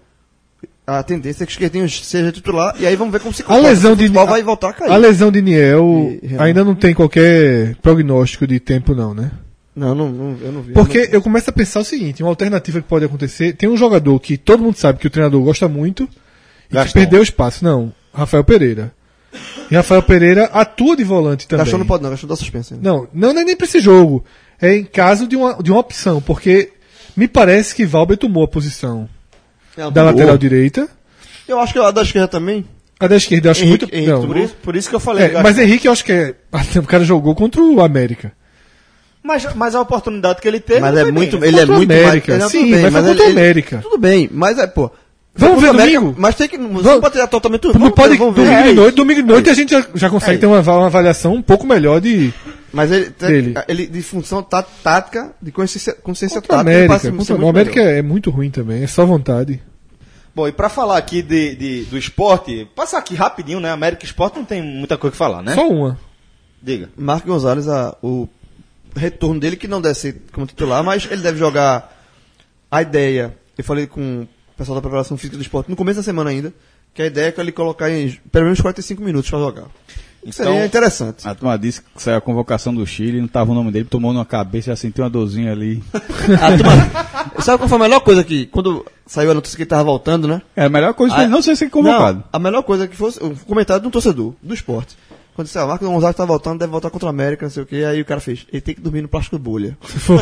a tendência é que o esquerdinho seja titular, e aí vamos ver como se A lesão o de futebol vai voltar a cair. A lesão de Niel E Renan. ainda não tem qualquer prognóstico de tempo, não, né? Não, não, não, eu não vi. Porque eu não- eu começo a pensar o seguinte: uma alternativa que pode acontecer. Tem um jogador que todo mundo sabe que o treinador gosta muito e que Gastão. perdeu espaço. Não, Rafael Pereira. E Rafael Pereira atua de volante também. Gastão não pode não, Gastão dá suspensa. Né? Não, não é nem pra esse jogo. É em caso de uma, de uma opção, porque me parece que Valber tomou a posição É, da o- lateral direita. Eu acho que a da esquerda também. A da esquerda eu acho Henrique- muito. Henrique não, Por isso, por isso que eu falei. é, Gastão. mas Henrique eu acho que é. O cara jogou contra o América. Mas, mas a oportunidade que ele teve. Mas não é foi muito, bem, né? ele é Contra o muito América, mais. ele- sim, tudo bem, mas foi ele- contra o ele- América. Tudo bem, mas é, pô. Vamos Contra ver o América, domingo? Mas tem que. Você Vamos- não pode tirar totalmente. Não vamos pode, ver, vamos ver. domingo É de isso. noite, domingo de noite a gente já, já consegue ter uma, uma avaliação um pouco melhor de Mas ele, tem- Dele. ele de função tá, tática, de consciência, consciência contra o tática, ele América. passa a Contra, ser o muito América melhor. é muito ruim também, é só vontade. Bom, e pra falar aqui de, de- do esporte, passar aqui rapidinho, né? América Esporte não tem muita coisa que falar, né? Só uma. Diga. Marco Gonzalez, a- o retorno dele, que não deve ser como titular, mas ele deve jogar a ideia. Eu falei com o pessoal da preparação física do esporte no começo da semana ainda, que a ideia é que ele colocar em pelo menos quarenta e cinco minutos pra jogar. Isso Então- seria interessante. A turma disse que saiu a convocação do Chile, não tava o nome dele, tomou na cabeça, já sentiu uma dorzinha ali. A turma- sabe qual foi a melhor coisa aqui? Quando saiu a notícia que ele tava voltando, né? É a melhor coisa pra Ah, ele não ser ser convocado. Não, a melhor coisa que fosse um comentário de um torcedor do esporte. Quando disse, ah, o Marcos Gonzalez tá voltando, deve voltar contra o América, não sei o que. Aí o cara fez, ele tem que dormir no plástico bolha. Foi.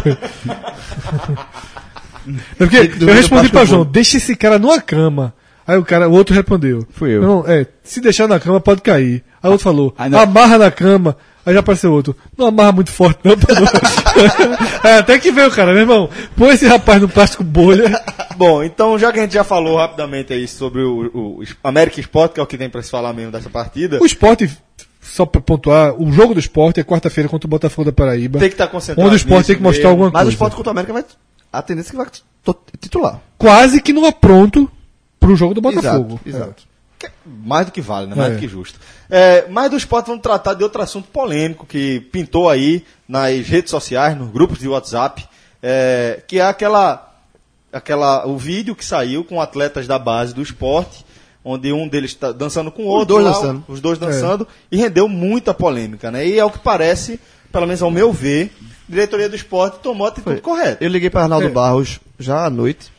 É porque Tem que dormir eu no respondi pra plástico João, bom. deixa esse cara numa cama. Aí o cara, o outro respondeu. Fui eu. Não, é, se deixar na cama pode cair. Aí o outro falou, Aí não- amarra na cama. Aí já apareceu outro, não amarra muito forte não. pra não. É, até que veio o cara, meu irmão, põe esse rapaz no plástico bolha. Bom, então já que a gente já falou rapidamente aí sobre o, o, o América Esporte, que é o que tem pra se falar mesmo dessa partida, O esporte, só pra pontuar, o jogo do esporte é quarta-feira contra o Botafogo da Paraíba. tem que estar concentrado. Onde o esporte tem que nisso mostrar mesmo. alguma Mas o coisa. esporte contra o América vai. A tendência é que vai to- titular. Quase que não apronto pro jogo do Botafogo. Exato, exato. Que é mais do que vale, né? Mais É. do que justo. É, mais do esporte vamos tratar de outro assunto polêmico que pintou aí nas redes sociais, nos grupos de WhatsApp, é, que é aquela, aquela, o vídeo que saiu com atletas da base do esporte, onde um deles está dançando com o outro, dois lá, dançando. os dois dançando, e rendeu muita polêmica, né? E é o que parece, pelo menos ao meu ver, a diretoria do esporte tomou a atitude Foi. correta. Eu liguei para Arnaldo É. Barros já à noite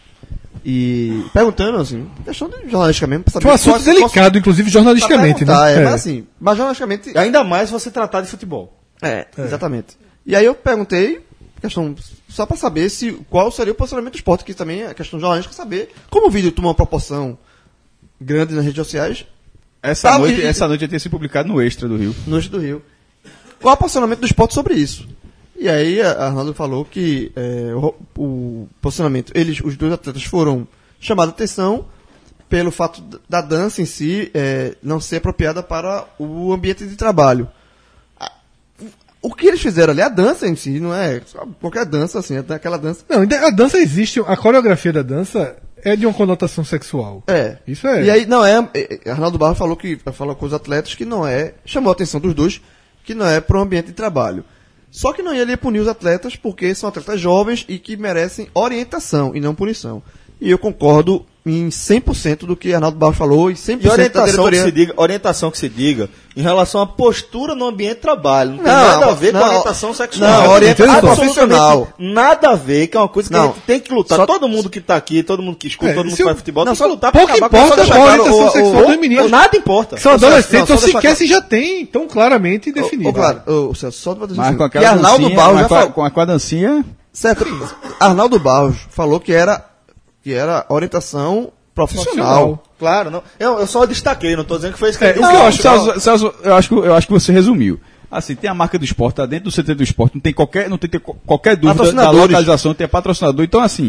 e perguntando, assim, questão de jornalística mesmo, pra saber Foi um assunto qual- delicado, inclusive qual- jornalisticamente, pra perguntar, né? É, É. mas assim, mas jornalisticamente. Ainda mais se você tratar de futebol. É, exatamente. E aí eu perguntei, questão, só pra saber se, qual seria o posicionamento do esporte, que também é questão jornalística, saber como o vídeo tomou uma proporção grande nas redes sociais, Essa, Tá, noite, e- essa noite ia ter sido publicado no Extra do Rio. no eixo do Rio. Qual é o posicionamento do esporte sobre isso? E aí a Arnaldo falou que é, o, o posicionamento, eles, os dois atletas foram chamados a atenção pelo fato da dança em si é, não ser apropriada para o ambiente de trabalho. A- O que eles fizeram ali, a dança em si, não é só qualquer dança, assim, é aquela dança. Não, ainda- a dança existe, a coreografia da dança é de uma conotação sexual. É. Isso é. E aí, não é. é, Arnaldo Barros falou que falou com os atletas que não é. Chamou a atenção dos dois, que não é para o ambiente de trabalho. Só que não ia ali punir os atletas porque são atletas jovens e que merecem orientação e não punição. E eu concordo em cem por cento do que Arnaldo Barros falou e cem por E cento da orientação que, diretoria. se diga, orientação que se diga em relação à postura no ambiente de trabalho. Não tem Não, nada a ver não, com orientação sexual. não, orientação Absolutamente profissional. Nada a ver, que é uma coisa que Não, a gente tem que lutar. só- Todo mundo que tá aqui, todo mundo que escuta, É, todo mundo se que eu- faz futebol, não, tem só- que lutar pra pouco acabar com importa essa a coisa. orientação O- o- sexual o- dos meninos. Nada importa. São Ô, Celso, adolescentes, não, só ou pra- sequer se já tem tão claramente definido. Ô, claro, ô, Celso, só pra dizer Mas assim, com que aquela Arnaldo dancinha, Barros mas já com, a, falou. com, a, com a dancinha, Certo. Arnaldo Barros falou que era, que era orientação profissional. Claro, não. Eu, eu só destaquei, não tô dizendo que foi isso que É, ele o disse. que eu Não, acho- Celso, Celso, eu, acho que, eu acho que você resumiu. Assim, tem a marca do esporte, tá dentro do C T do esporte, não tem qualquer, não tem, ter co- qualquer dúvida da Patrocinadores. localização, tem patrocinador. Então, assim,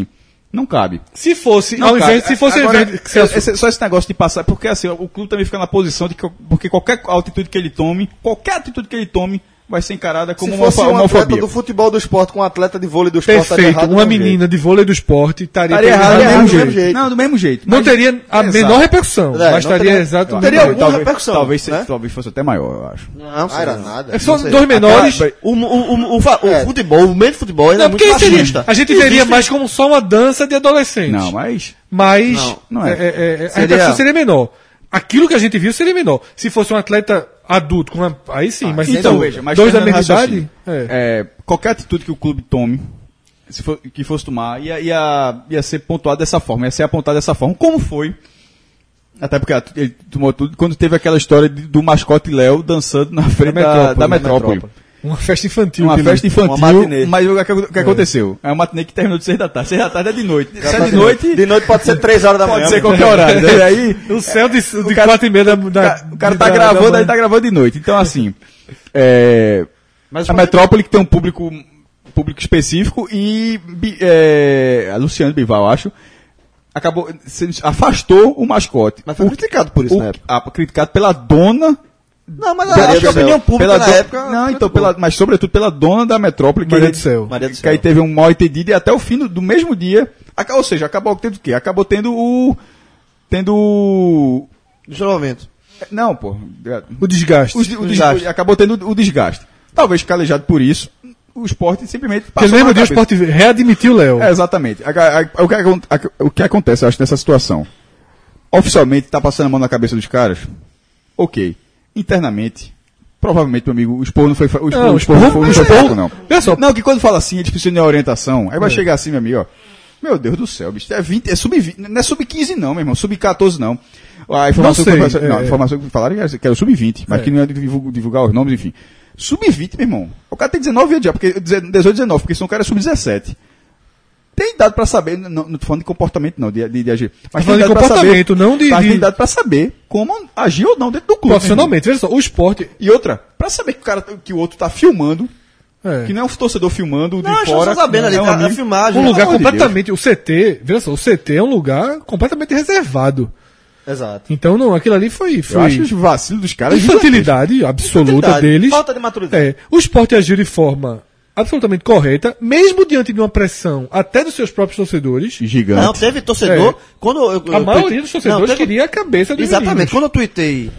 Não cabe. Se fosse, Não ao cabe. invés, se fosse ao Agora, invés de- se é- a- esse- só esse negócio de passar, porque assim, o clube também fica na posição de que, porque qualquer atitude que ele tome, qualquer atitude que ele tome, vai ser encarada como Se uma fosse homo- um atleta homofobia. do futebol do esporte com um atleta de vôlei do esporte, estaria perfeito, errado do uma mesmo menina jeito. de vôlei do esporte estaria Estaria errado do errado mesmo do jeito. mesmo jeito. Não, do mesmo jeito. Não Mas- teria a Exato. menor repercussão, É, mas não estaria teria- exato teria mesmo. alguma talvez, repercussão, Talvez, né? talvez fosse até maior, eu acho. Não, Ah, era nada. É só Não sei. dois menores. Aquela- O, o, o, o, fa- o É. futebol, o meio de futebol, ele é Não, muito porque seria, machista. a gente veria mais como só uma dança de adolescentes. Não, mas. Mas Não, não é. é, é, é, a Seria- repercussão seria menor. Aquilo que a gente viu seria menor. Se fosse um atleta adulto, com uma- aí sim, mas Então, então, veja, mas dois da terminando mesma o idade. raciocínio, É. é, qualquer atitude que o clube tome, se for, que fosse tomar, ia, ia, ia ser pontuado dessa forma, ia ser apontado dessa forma. Como foi? Até porque ele tomou tudo quando teve aquela história de- do mascote Léo dançando na frente da, metrópole, da da metrópole. Uma festa infantil. Uma que festa ele- infantil, Uma matinê. mas o que, o que aconteceu? É uma matinê que terminou de seis da tarde. Seis da tarde é de noite. Se é de noite, De noite pode ser três horas da manhã. pode ser meu. qualquer horário. Né? Aí, O céu de, de cara- quatro e meia da, o da, cara, o cara de- tá da- gravando, da aí tá manhã. gravando de noite. Então, assim, é, Mas a metrópole que tem um público, público específico e Bi- é, a Luciana Bival, acho, acabou, se- afastou o mascote. Mas foi criticado por isso O- na época. a- criticado pela dona. Não, mas eu Maria acho que a do céu. opinião pública pela na do- época... Não, foi então, boa. pela, mas sobretudo pela dona da metrópole. que Maria ele- do céu. Maria do que aí céu. teve um mal entendido e até o fim do, do mesmo dia, aca- ou seja, acabou tendo o quê? Acabou tendo o, tendo o, Desnovamento. não, pô, O desgaste. o, o, desgaste. acabou tendo o desgaste. Talvez calejado por isso, o esporte simplesmente Porque no passou mesmo na dia o cabeça. Sport readmitiu o Léo. É, exatamente. A- a- a- o, que, acon- a- o que acontece, eu acho, nessa situação? Oficialmente, tá passando a mão na cabeça dos caras? Ok. Internamente, provavelmente, meu amigo, o expor não foi, fa- o expor, Não, o o expor expor- não foi, não o foi expor- fraco, não. Olha só. Não, que quando fala assim, eles precisam de orientação. Aí vai É. chegar assim, meu amigo, ó. Meu Deus do céu, bicho. É vinte, é sub vinte, não é sub quinze não, meu irmão. sub quatorze não. A informação, Não sei, que, eu- não, a é. informação que falaram que era- que era sub vinte, mas É. que não ia divulgar, divulgar os nomes, enfim. sub vinte, meu irmão. O cara tem dezenove anos já, porque dezoito, dezenove, porque senão o cara é sub dezessete. Tem idade pra saber, não, não tô falando de comportamento não, de, de, de agir. Mas falando tem de idade pra comportamento, saber, não de- Mas de- tem idade pra saber como agir ou não dentro do clube. meu irmão. Profissionalmente, veja só, o esporte. E outra, pra saber que o cara, que o outro tá filmando, É. que não é um torcedor filmando de Não, acho que fora. só sabendo ali, é um tá, a amigo. filmagem. Um lugar amor de completamente. O C T, veja só, o C T é um lugar completamente reservado. Exato. Então, não, aquilo ali foi. Eu foi acho os vacilos dos caras. infantilidade absoluta Infantilidade, deles. falta de maturidade. É, o esporte agiu de forma absolutamente correta, mesmo diante de uma pressão até dos seus próprios torcedores. Gigante. Não, teve torcedor. É. Quando eu, eu, A eu maioria tuite- dos torcedores Não, teve- queria a cabeça dos Exatamente. meninos. Quando eu tuitei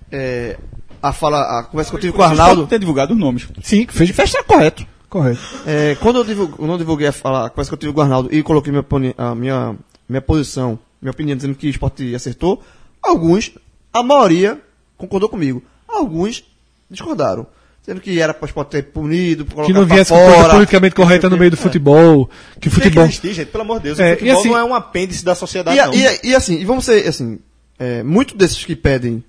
é, a, fala, a conversa que eu tive com o Arnaldo Arnaldo, tem divulgado os nomes. Sim, fez fez tá correto. correto. É, quando eu, divulgo, eu não divulguei a, fala, a conversa que eu tive com o Arnaldo e coloquei minha, poni- a minha, minha posição, minha opinião, dizendo que o esporte acertou, alguns, a maioria, concordou comigo. Alguns discordaram. Dizendo que era para o esporte ter punido, colocar Que não pra viesse com coisa fora. politicamente correta no meio do futebol. Que o Tem que futebol. existir, gente, pelo amor de Deus. É, o e futebol assim- não é um apêndice da sociedade, E, a- não. e, a- e assim, e vamos ser assim, é, muito desses que pedem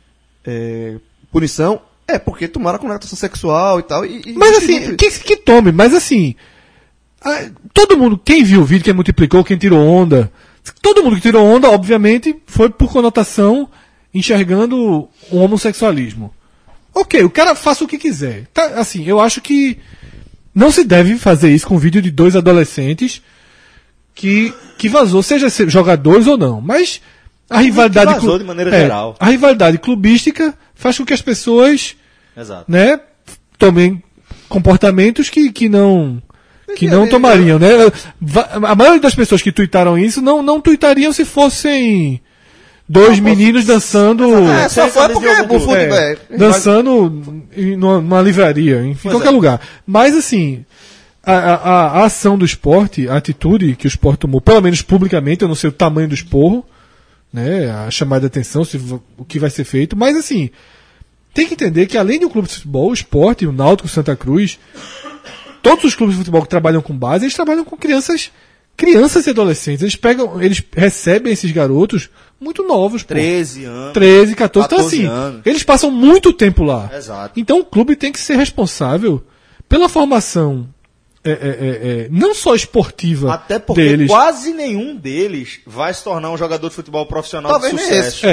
é, punição é porque tomaram a conotação sexual e tal. E, e- Mas e- assim, que, que tome, mas assim. ah, Todo mundo, quem viu o vídeo, quem multiplicou, quem tirou onda. Todo mundo que tirou onda, obviamente, foi por conotação enxergando o homossexualismo. Ok, o cara faça o que quiser. Tá, assim, eu acho que não se deve fazer isso com vídeo de dois adolescentes que, que vazou, seja ser jogadores ou não. Mas a rivalidade. vazou clu- de maneira é, geral. A rivalidade clubística faz com que as pessoas, Exato. né, tomem comportamentos que, que não que não tomariam, né? Va- A maioria das pessoas que tuitaram isso não não tuitariam se fossem dois meninos dançando É, só foi porque Camisa de o futebol. é, é, dançando em numa, numa livraria, em Pois qualquer é. lugar. Mas assim, a, a, a- a ação do esporte, a atitude que o esporte tomou, pelo menos publicamente, eu não sei o tamanho do esporro, né? A chamada de atenção, se, v- o que vai ser feito, mas assim, tem que entender que além do clube de futebol, o esporte, o Náutico, o Santa Cruz, todos os clubes de futebol que trabalham com base, eles trabalham com crianças, crianças e adolescentes. Eles pegam, eles recebem esses garotos muito novos, pô. treze anos. treze, catorze. Então, quatorze assim, anos. eles passam muito tempo lá. Exato. Então, o clube tem que ser responsável pela formação, é, é, é, é, não só esportiva Até porque deles. quase nenhum deles vai se tornar um jogador de futebol profissional Talvez de nem sucesso. É.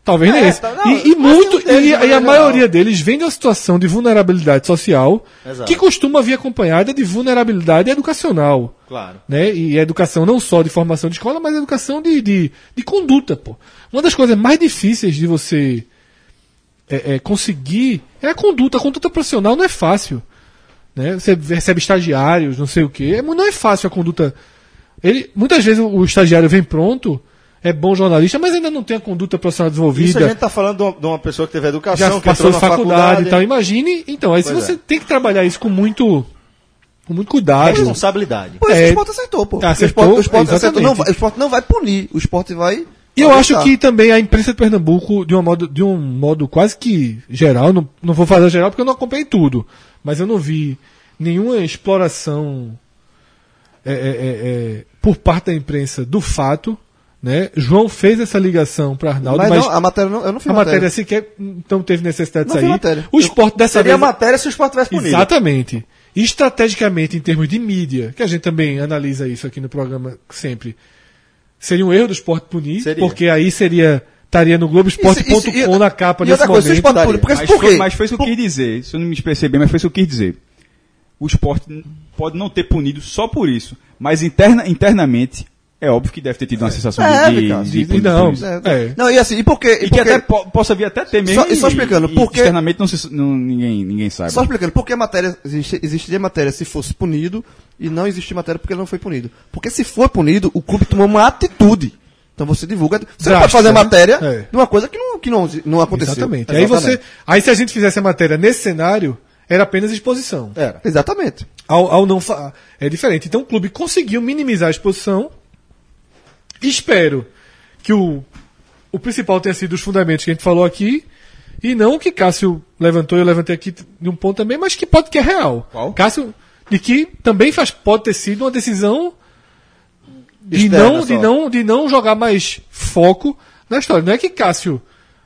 Talvez nem É, esse. tá- não, e, e mas muito, tem um deles, e, de e a maneira maioria geral. deles vem de uma situação de vulnerabilidade social Exato. que costuma vir acompanhada de vulnerabilidade educacional. Claro. Né? E educação não só de formação de escola, mas educação de, de, de conduta, pô. Uma das coisas mais difíceis de você é, é, conseguir é a conduta. A conduta profissional não é fácil. Né? Você recebe estagiários, não sei o quê. É, não é fácil a conduta. Ele, muitas vezes o, o estagiário vem pronto, é bom jornalista, mas ainda não tem a conduta profissional Isso a desenvolvida. gente tá falando de uma, de uma pessoa que teve educação, Já que passou entrou de na faculdade, faculdade e tal. Imagine. Então, aí se Pois você é. tem que trabalhar isso com muito, com muito cuidado. Responsabilidade. Por isso É. o esporte acertou, pô. Acertou, o esporte, o esporte exatamente. acertou. Não, vai- o esporte não vai punir, o esporte vai. E eu vai acho deixar. que também a imprensa de Pernambuco, de, uma modo, de um modo quase que geral, não, não vou fazer geral porque eu não acompanhei tudo, mas eu não vi nenhuma exploração é, é, é, é, por parte da imprensa do fato. Né? João fez essa ligação para Arnaldo, Mas, mas, não, a matéria não, eu não fiz a matéria sequer não teve necessidade de Não vi sair. matéria. O esporte dessa Seria a vez. matéria se o esporte tivesse punido. Exatamente. E estrategicamente, em termos de mídia, que a gente também analisa isso aqui no programa sempre, seria um erro do esporte punir, Seria. porque aí seria estaria no Globoesporte ponto com Isso- isso- e- na capa e nesse outra coisa, se o momento. esporte punir, porque Mas por foi, quê? mas foi isso que eu quis dizer. Se eu não me expressei bem, mas foi isso que eu quis dizer. O esporte n- pode não ter punido só por isso, mas interna, internamente é óbvio que deve ter tido uma sensação É, de, de, Ricardo, de, de- punição não. por isso. É, É. Não, e assim, e por quê? E E que por quê? até po- possa vir até ter mesmo. Só- e só explicando, e, por quê? Externamente não, se, não ninguém, ninguém sabe. Só explicando, por que a matéria, existe, existiria matéria se fosse punido e não existe matéria porque ele não foi punido? Porque se for punido, o clube tomou uma atitude. Então você divulga. Você não pode Drástica, fazer né? matéria É. de uma coisa que não, que não, não aconteceu. Exatamente. Aí você, aí se a gente fizesse a matéria nesse cenário, era apenas exposição. Era. Exatamente. Ao, ao não fa- é diferente. Então o clube conseguiu minimizar a exposição. Espero que o, o principal tenha sido os fundamentos que a gente falou aqui. E não o que Cássio levantou, eu levantei aqui de um ponto também, mas que pode que é real. Qual? Cássio, de que também faz, pode ter sido uma decisão de Externa não, de, só. não, de não jogar mais foco na história. Não é que Cássio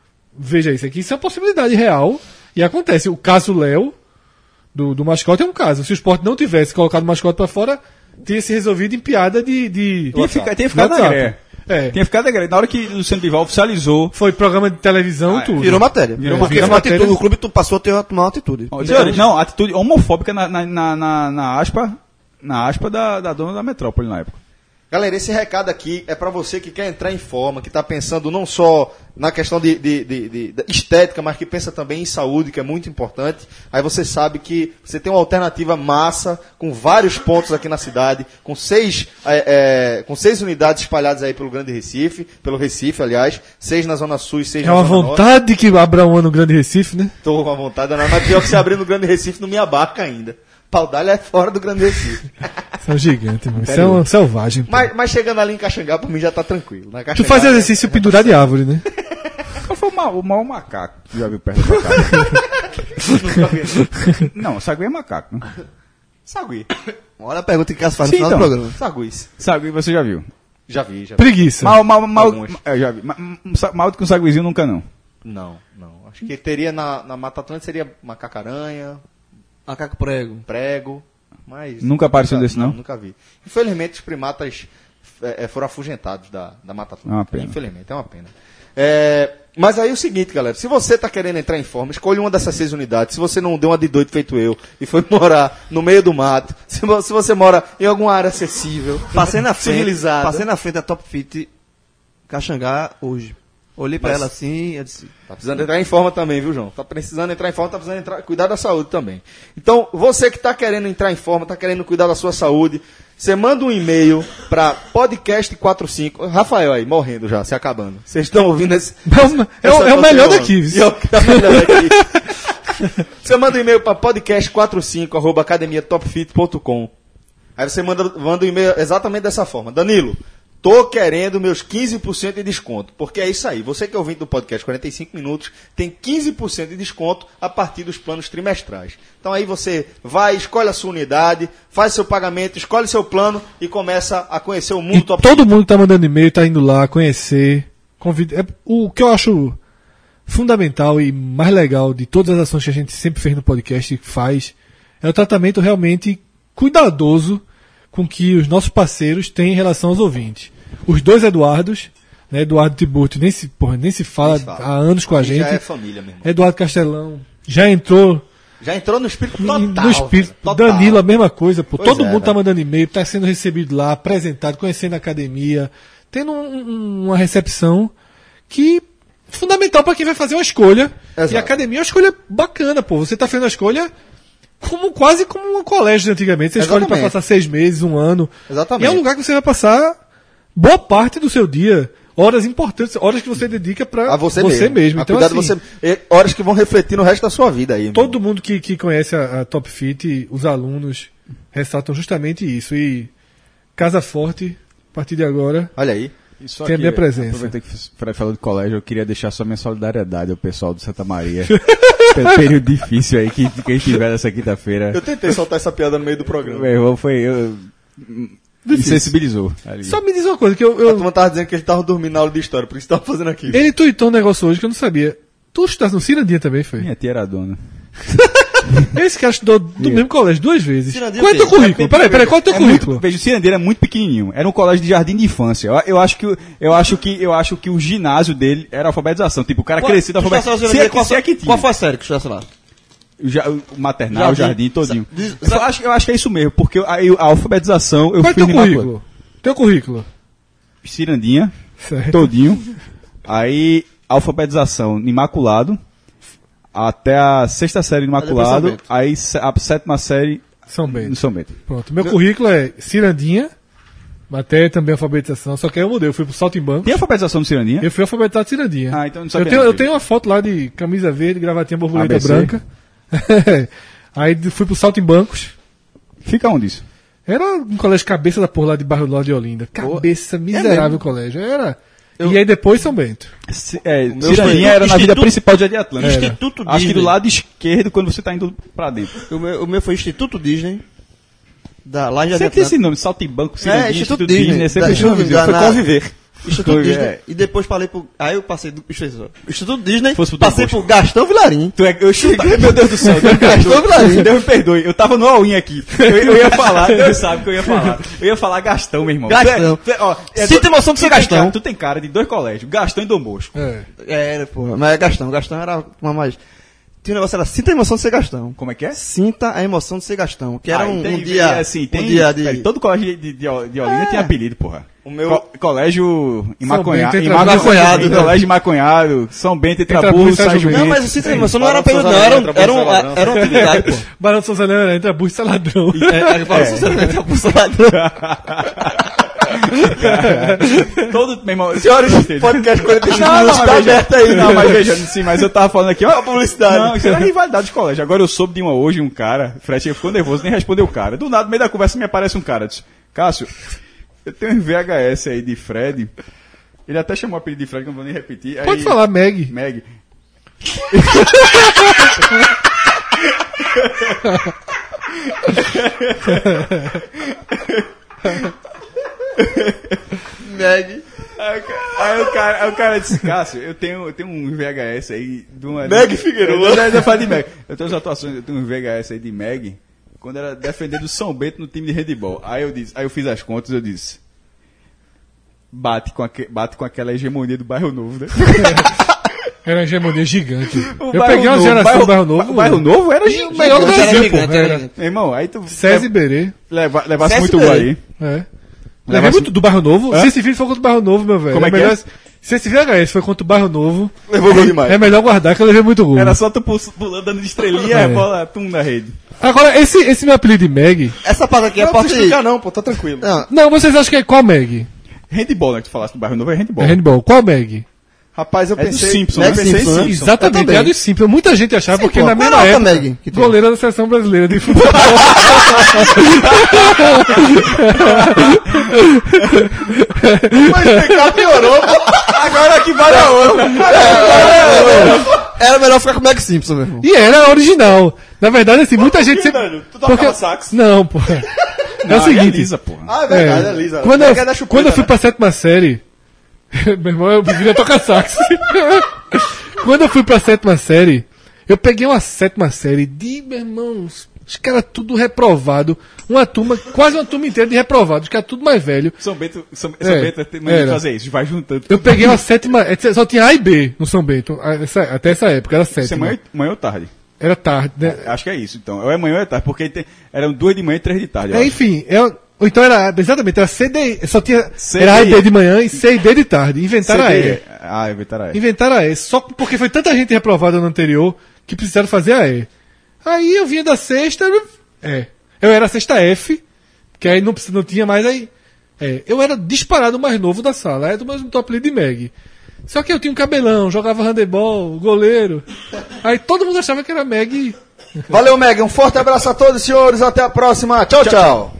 veja isso aqui, isso é uma possibilidade real e acontece. O caso Léo, do, do mascote, é um caso. Se o esporte não tivesse colocado o mascote para fora, teria se resolvido em piada de. de Tinha, fica, tinha ficado na WhatsApp. greia. É. Tinha ficado na greia. Na hora que o Luciano Bival oficializou. Foi programa de televisão, Ah, tudo. Virou matéria. Virou Porque matéria. foi uma atitude, o clube tu- passou a ter uma, tomar uma atitude. Ó, Não, atitude homofóbica na, na, na, na, na aspa, na aspa da, da dona da metrópole na época. Galera, esse recado aqui é pra você que quer entrar em forma, que tá pensando não só na questão de, de- de- de- de estética, mas que pensa também em saúde, que é muito importante. Aí você sabe que você tem uma alternativa massa, com vários pontos aqui na cidade, com seis, é, é, com seis unidades espalhadas aí pelo Grande Recife, pelo Recife, aliás, seis na Zona Sul e seis É na uma Zona Norte. vontade que abra um ano no Grande Recife, né? Tô com a vontade, não, mas pior que se abrir no Grande Recife, não me abarca ainda. Paudalho é fora do Grande Recife. Isso é um gigante, mano. Isso é um selvagem. pô. Mas, mas chegando ali em Caxangá, por mim já tá tranquilo. Na Tu Caxangá, faz exercício pendurar de árvore, né? Qual foi o maior, o maior macaco que já viu perto do macaco? Nunca vi. Não, sagui é macaco, né? Sagui. Olha a pergunta que Cássio faz no Sim, final então. do programa. Saguis. Sagui você já viu. Já vi, já vi. Preguiça. Mal, mal, mal, Alguns. eu já vi. Ma- ma- Mal do que um saguizinho nunca não. Não, não. Acho que teria na, na Mata Atlântica seria macacaranha, Macaco prego. prego, mas... Nunca apareceu desse, não? Nunca vi. Infelizmente os primatas é, é, foram afugentados da, da Mata Atlântica. É uma pena. Infelizmente, é uma pena. É, mas aí é o seguinte, galera, se você está querendo entrar em forma, escolha uma dessas seis unidades. Se você não deu uma de doido feito eu e foi morar no meio do mato, se, vo- se você mora em alguma área acessível, Passei na frente, civilizada, passei na frente da Top Fit Caxangá hoje. Olhei pra Mas- ela assim e eu disse, tá precisando entrar em forma também, viu, João? Tá precisando entrar em forma, tá precisando entrar, cuidar da saúde também. Então, você que tá querendo entrar em forma, tá querendo cuidar da sua saúde, você manda um e-mail para podcast quarenta e cinco. Rafael aí, morrendo já, se acabando. Vocês estão ouvindo esse. É o, é o- é o melhor daqui. E é o que tá melhor daqui. Você manda um e-mail para podcast quarenta e cinco arroba academia top fit ponto com. Aí você manda, manda um e-mail exatamente dessa forma. Danilo, tô querendo meus quinze por cento de desconto. Porque é isso aí. Você que é ouvinte do podcast quarenta e cinco minutos, tem quinze por cento de desconto a partir dos planos trimestrais. Então aí você vai, escolhe a sua unidade, faz seu pagamento, escolhe seu plano e começa a conhecer o mundo E top todo mundo que tá mandando e-mail, tá indo lá conhecer. Convida... é, o que eu acho fundamental e mais legal de todas as ações que a gente sempre fez no podcast e faz é o tratamento realmente cuidadoso com que os nossos parceiros têm em relação aos ouvintes. Os dois Eduardos, né? Eduardo Tiburcio, nem se, porra, nem se fala, Nem se fala. há anos com a Ele gente. já é família mesmo. Eduardo Castelão já entrou Já entrou no espírito total. no espírito. total. Danilo, a mesma coisa, pô. Pois Todo é, mundo tá velho. mandando e-mail, tá sendo recebido lá, apresentado, conhecendo a academia, tendo um- um- uma recepção que fundamental pra quem vai fazer uma escolha. Exato. E a academia é uma escolha bacana, pô. Você tá fazendo a escolha como quase como um colégio de antigamente. Você escolhe pra Exatamente. passar seis meses, um ano. Exatamente. E é um lugar que você vai passar boa parte do seu dia, horas importantes, horas que você dedica pra A você, mesmo. A Então, cuidar de assim, você. e horas que vão refletir no resto da sua vida aí. todo mundo que, que conhece a, a Top Fit, os alunos, ressaltam justamente isso. E Casa Forte, a partir de agora, Olha aí. E só Tem a que, minha presença. Aproveitando que o Fred falou de colégio, eu queria deixar só minha solidariedade ao pessoal do Santa Maria. Pelo período difícil aí que quem tiver nessa quinta-feira. Eu tentei soltar essa piada no meio do programa. Meu irmão foi. Eu, me sensibilizou. Ali. só me diz uma coisa, que eu, A eu turma tava dizendo que ele tava dormindo na aula de história, por isso tava fazendo aquilo. ele tweetou um negócio hoje que eu não sabia. Tu estudaste no Cirandinha também, foi? Minha tia era dona. Esse cara estudou do mesmo colégio duas vezes. Cirandinha Qual é o teu quê? currículo? Peraí, peraí, qual é teu É currículo? muito, veja, o Cirandeira é muito pequenininho. Era um colégio de jardim de infância. Eu, eu acho que o- eu acho que eu acho que o ginásio dele era alfabetização. Tipo, o cara crescia da Tu estudasse alfabetização. na Se é Cirandinha, que, qual, se é que tinha. qual foi a série que tu estudasse lá? O, ja- o maternal, o Jardim. jardim, todinho. Diz- Eu acho, eu acho que é isso mesmo, porque a, a alfabetização eu Qual é fiz teu no Imaculado. currículo? Teu currículo. Cirandinha, Certo. todinho. Aí, alfabetização no Imaculado. Até a sexta série no Aí depois Imaculado. São Bento. Aí se- a sétima série São no Bento. São Bento. Pronto. Meu currículo é Cirandinha, matéria também alfabetização, só que aí eu mudei, eu fui pro Salto em Banco. Tem alfabetização no Cirandinha? Eu fui alfabetizado Cirandinha. Ah, então eu não eu sabia tenho, não, eu filho. tenho uma foto lá de camisa verde, gravatinha borboleta A B C. branca. Aí fui pro Salto em Bancos. Fica onde isso? Era um colégio cabeça da porra lá de bairro Ló de Olinda. Cabeça miserável o colégio. Era. E aí depois São Bento. Se- É, meu Cirandinha era na Instituto- vida principal de Jardim Atlântico. Era. Instituto Acho que do Disney. lado esquerdo quando você tá indo pra dentro. O meu, o meu foi Instituto Disney. Da, lá em Jardim Você tem esse Atlântico. nome, Saltimbanco, Cirandinha, É, Instituto Instituto Disney, Disney. sempre Da- chama da- Foi na- conviver. Instituto Foi, Disney. é. E depois falei pro. Aí eu passei do Instituto Instituto Disney. Fosse pro Passei Dom por Gastão Vilarim. Tu é, eu chutei, meu Deus do céu, Deus me Gastou, perdoe. Vilarim. Deus me perdoe. Eu tava no all-in aqui. Eu, eu ia falar, Deus sabe que eu ia falar. Eu ia falar Gastão, meu irmão. Gastão. Tu é- tu é- ó, é Sinta do- emoção de ser tu tem Gastão. cara- Tu tem cara de dois colégios, Gastão e Dom Bosco. É. Era, porra. Mas é Gastão. Gastão era uma mais. Tinha um negócio, era sinta a emoção de ser Gastão. Como é que é? Sinta a emoção de ser Gastão. Que era Ah, um, tem- um dia. assim, tem, um dia de. peraí, todo colégio de, de, de Olinda tem apelido, porra. O meu- Co- colégio Imaconhado, Bento, Imaconhado, Imaconhado, né? colégio Imaconhado, São Bento, Entraburro, Entraburro, Sérgio Sérgio Bento. Não, Bento. mas o sinta a emoção não era um Barão período, Souza não. Era, um- Leandro, era, um- Barão Souza era uma atividade, pô. Barão de Souza Leandro, entra burro e saladrão. É, é, Barão Souza Leandro, Pulso Ladrão. Todo, meu irmão, Senhores, podcast quarenta e cinco Não, minutos não, tá mas veja, aberto aí. Não, mas veja, sim, mas eu tava falando aqui, ó, publicidade. Não, isso era rivalidade de colégio. Agora eu soube de uma hoje, um cara, Fred chegou, ficou nervoso, nem respondeu o cara. Do nada, no meio da conversa, me aparece um cara, disse, Cássio, eu tenho um V H S aí de Fred, ele até chamou o apelido de Fred, que eu não vou nem repetir. Aí, Pode falar, Meg. Meg. Meg. Aí, o ca- aí o cara, aí o cara disse, Cássio, eu tenho, eu tenho um V H S aí de uma... Meg Figueiredo. Eu, eu, eu falo de Meg. Eu tenho as atuações, eu tenho um V H S aí de Meg, quando era defendendo o São Bento no time de handebol. Aí eu disse, aí eu fiz as contas, eu disse, bate com, aque, bate com aquela hegemonia do Bairro Novo, né? Era uma hegemonia gigante. O Eu Bairro peguei uma Novo, geração do Bairro Ba- Novo. Bairro Novo era O gigante. melhor do Era Brasil, pô. gigante, era Era. gigante. Meu irmão, aí tu César Iberê. leva, levasse César muito Iberê. gol aí. É. Levei muito do Bairro Novo. Hã? Se esse vídeo for contra o Bairro Novo, meu velho. Como é que é? melhor... Se esse V H S foi contra o Bairro Novo, Levou gol demais. é melhor guardar que eu levei muito gol. Era só tu pul- pulando, dando de estrelinha, É. a bola, tum, na rede. Agora, esse, esse meu apelido de Meg. Essa parte aqui é a Não parte. precisa explicar não, pô, tá tranquilo. Não, Não, vocês acham que é qual Meg? Handball, né, que tu falaste do Bairro Novo, é handball. É handball. Qual Meg? Rapaz, eu É do pensei... Simpson, né, né? pensei em Simpson, né? Simpson. Exatamente, também. é do Simples. Muita gente achava, porque pô. na Qual mesma é a outra época, Meg que tem? goleiro da seleção brasileira de futebol. Mas explicar piorou, pô. Agora que vai a outra. era melhor ficar com o Meg Simpson, meu irmão. E era original. Na verdade, assim, muita gente sempre... velho? Tu tocava sax? Não, pô. É Não, o seguinte... aí é Lisa, porra. Ah, é verdade, é, Lisa. Quando, eu, Meg é da chupeta, quando eu fui né? pra sétima série, meu irmão, eu vivia tocar sax. Quando eu fui pra sétima série, eu peguei uma sétima série de, meu irmão, Os caras tudo reprovado. Uma turma, quase uma turma inteira de reprovados. Os caras tudo mais velho. São Bento, São, É, São Bento tem mania de era. fazer isso, vai juntando. Eu peguei uma sétima. Só tinha A e B no São Bento. essa- até essa época, era Isso é sétima. manhã, manhã ou tarde? Era tarde, né? Acho que é isso, então. Ou é manhã ou é tarde, porque tem, eram duas de manhã e três de tarde. eu É, acho. enfim, é, ou então era. Exatamente, era C D I. Só tinha. C D I. Era A e B de manhã e C e D de tarde. Inventaram a C D. E. Ah, inventaram a E. Inventaram a E. Só porque foi tanta gente reprovada no anterior que precisaram fazer a E. Aí eu vinha da sexta. É. Eu era a sexta F, que aí não, precisa- não tinha mais aí. É, eu era disparado o mais novo da sala. Era do mesmo top apelido de Meg. Só que eu tinha um cabelão, jogava handebol, goleiro. Aí todo mundo achava que era Meg. Valeu, Meg. Um forte abraço a todos, senhores. Até a próxima. Tchau, tchau.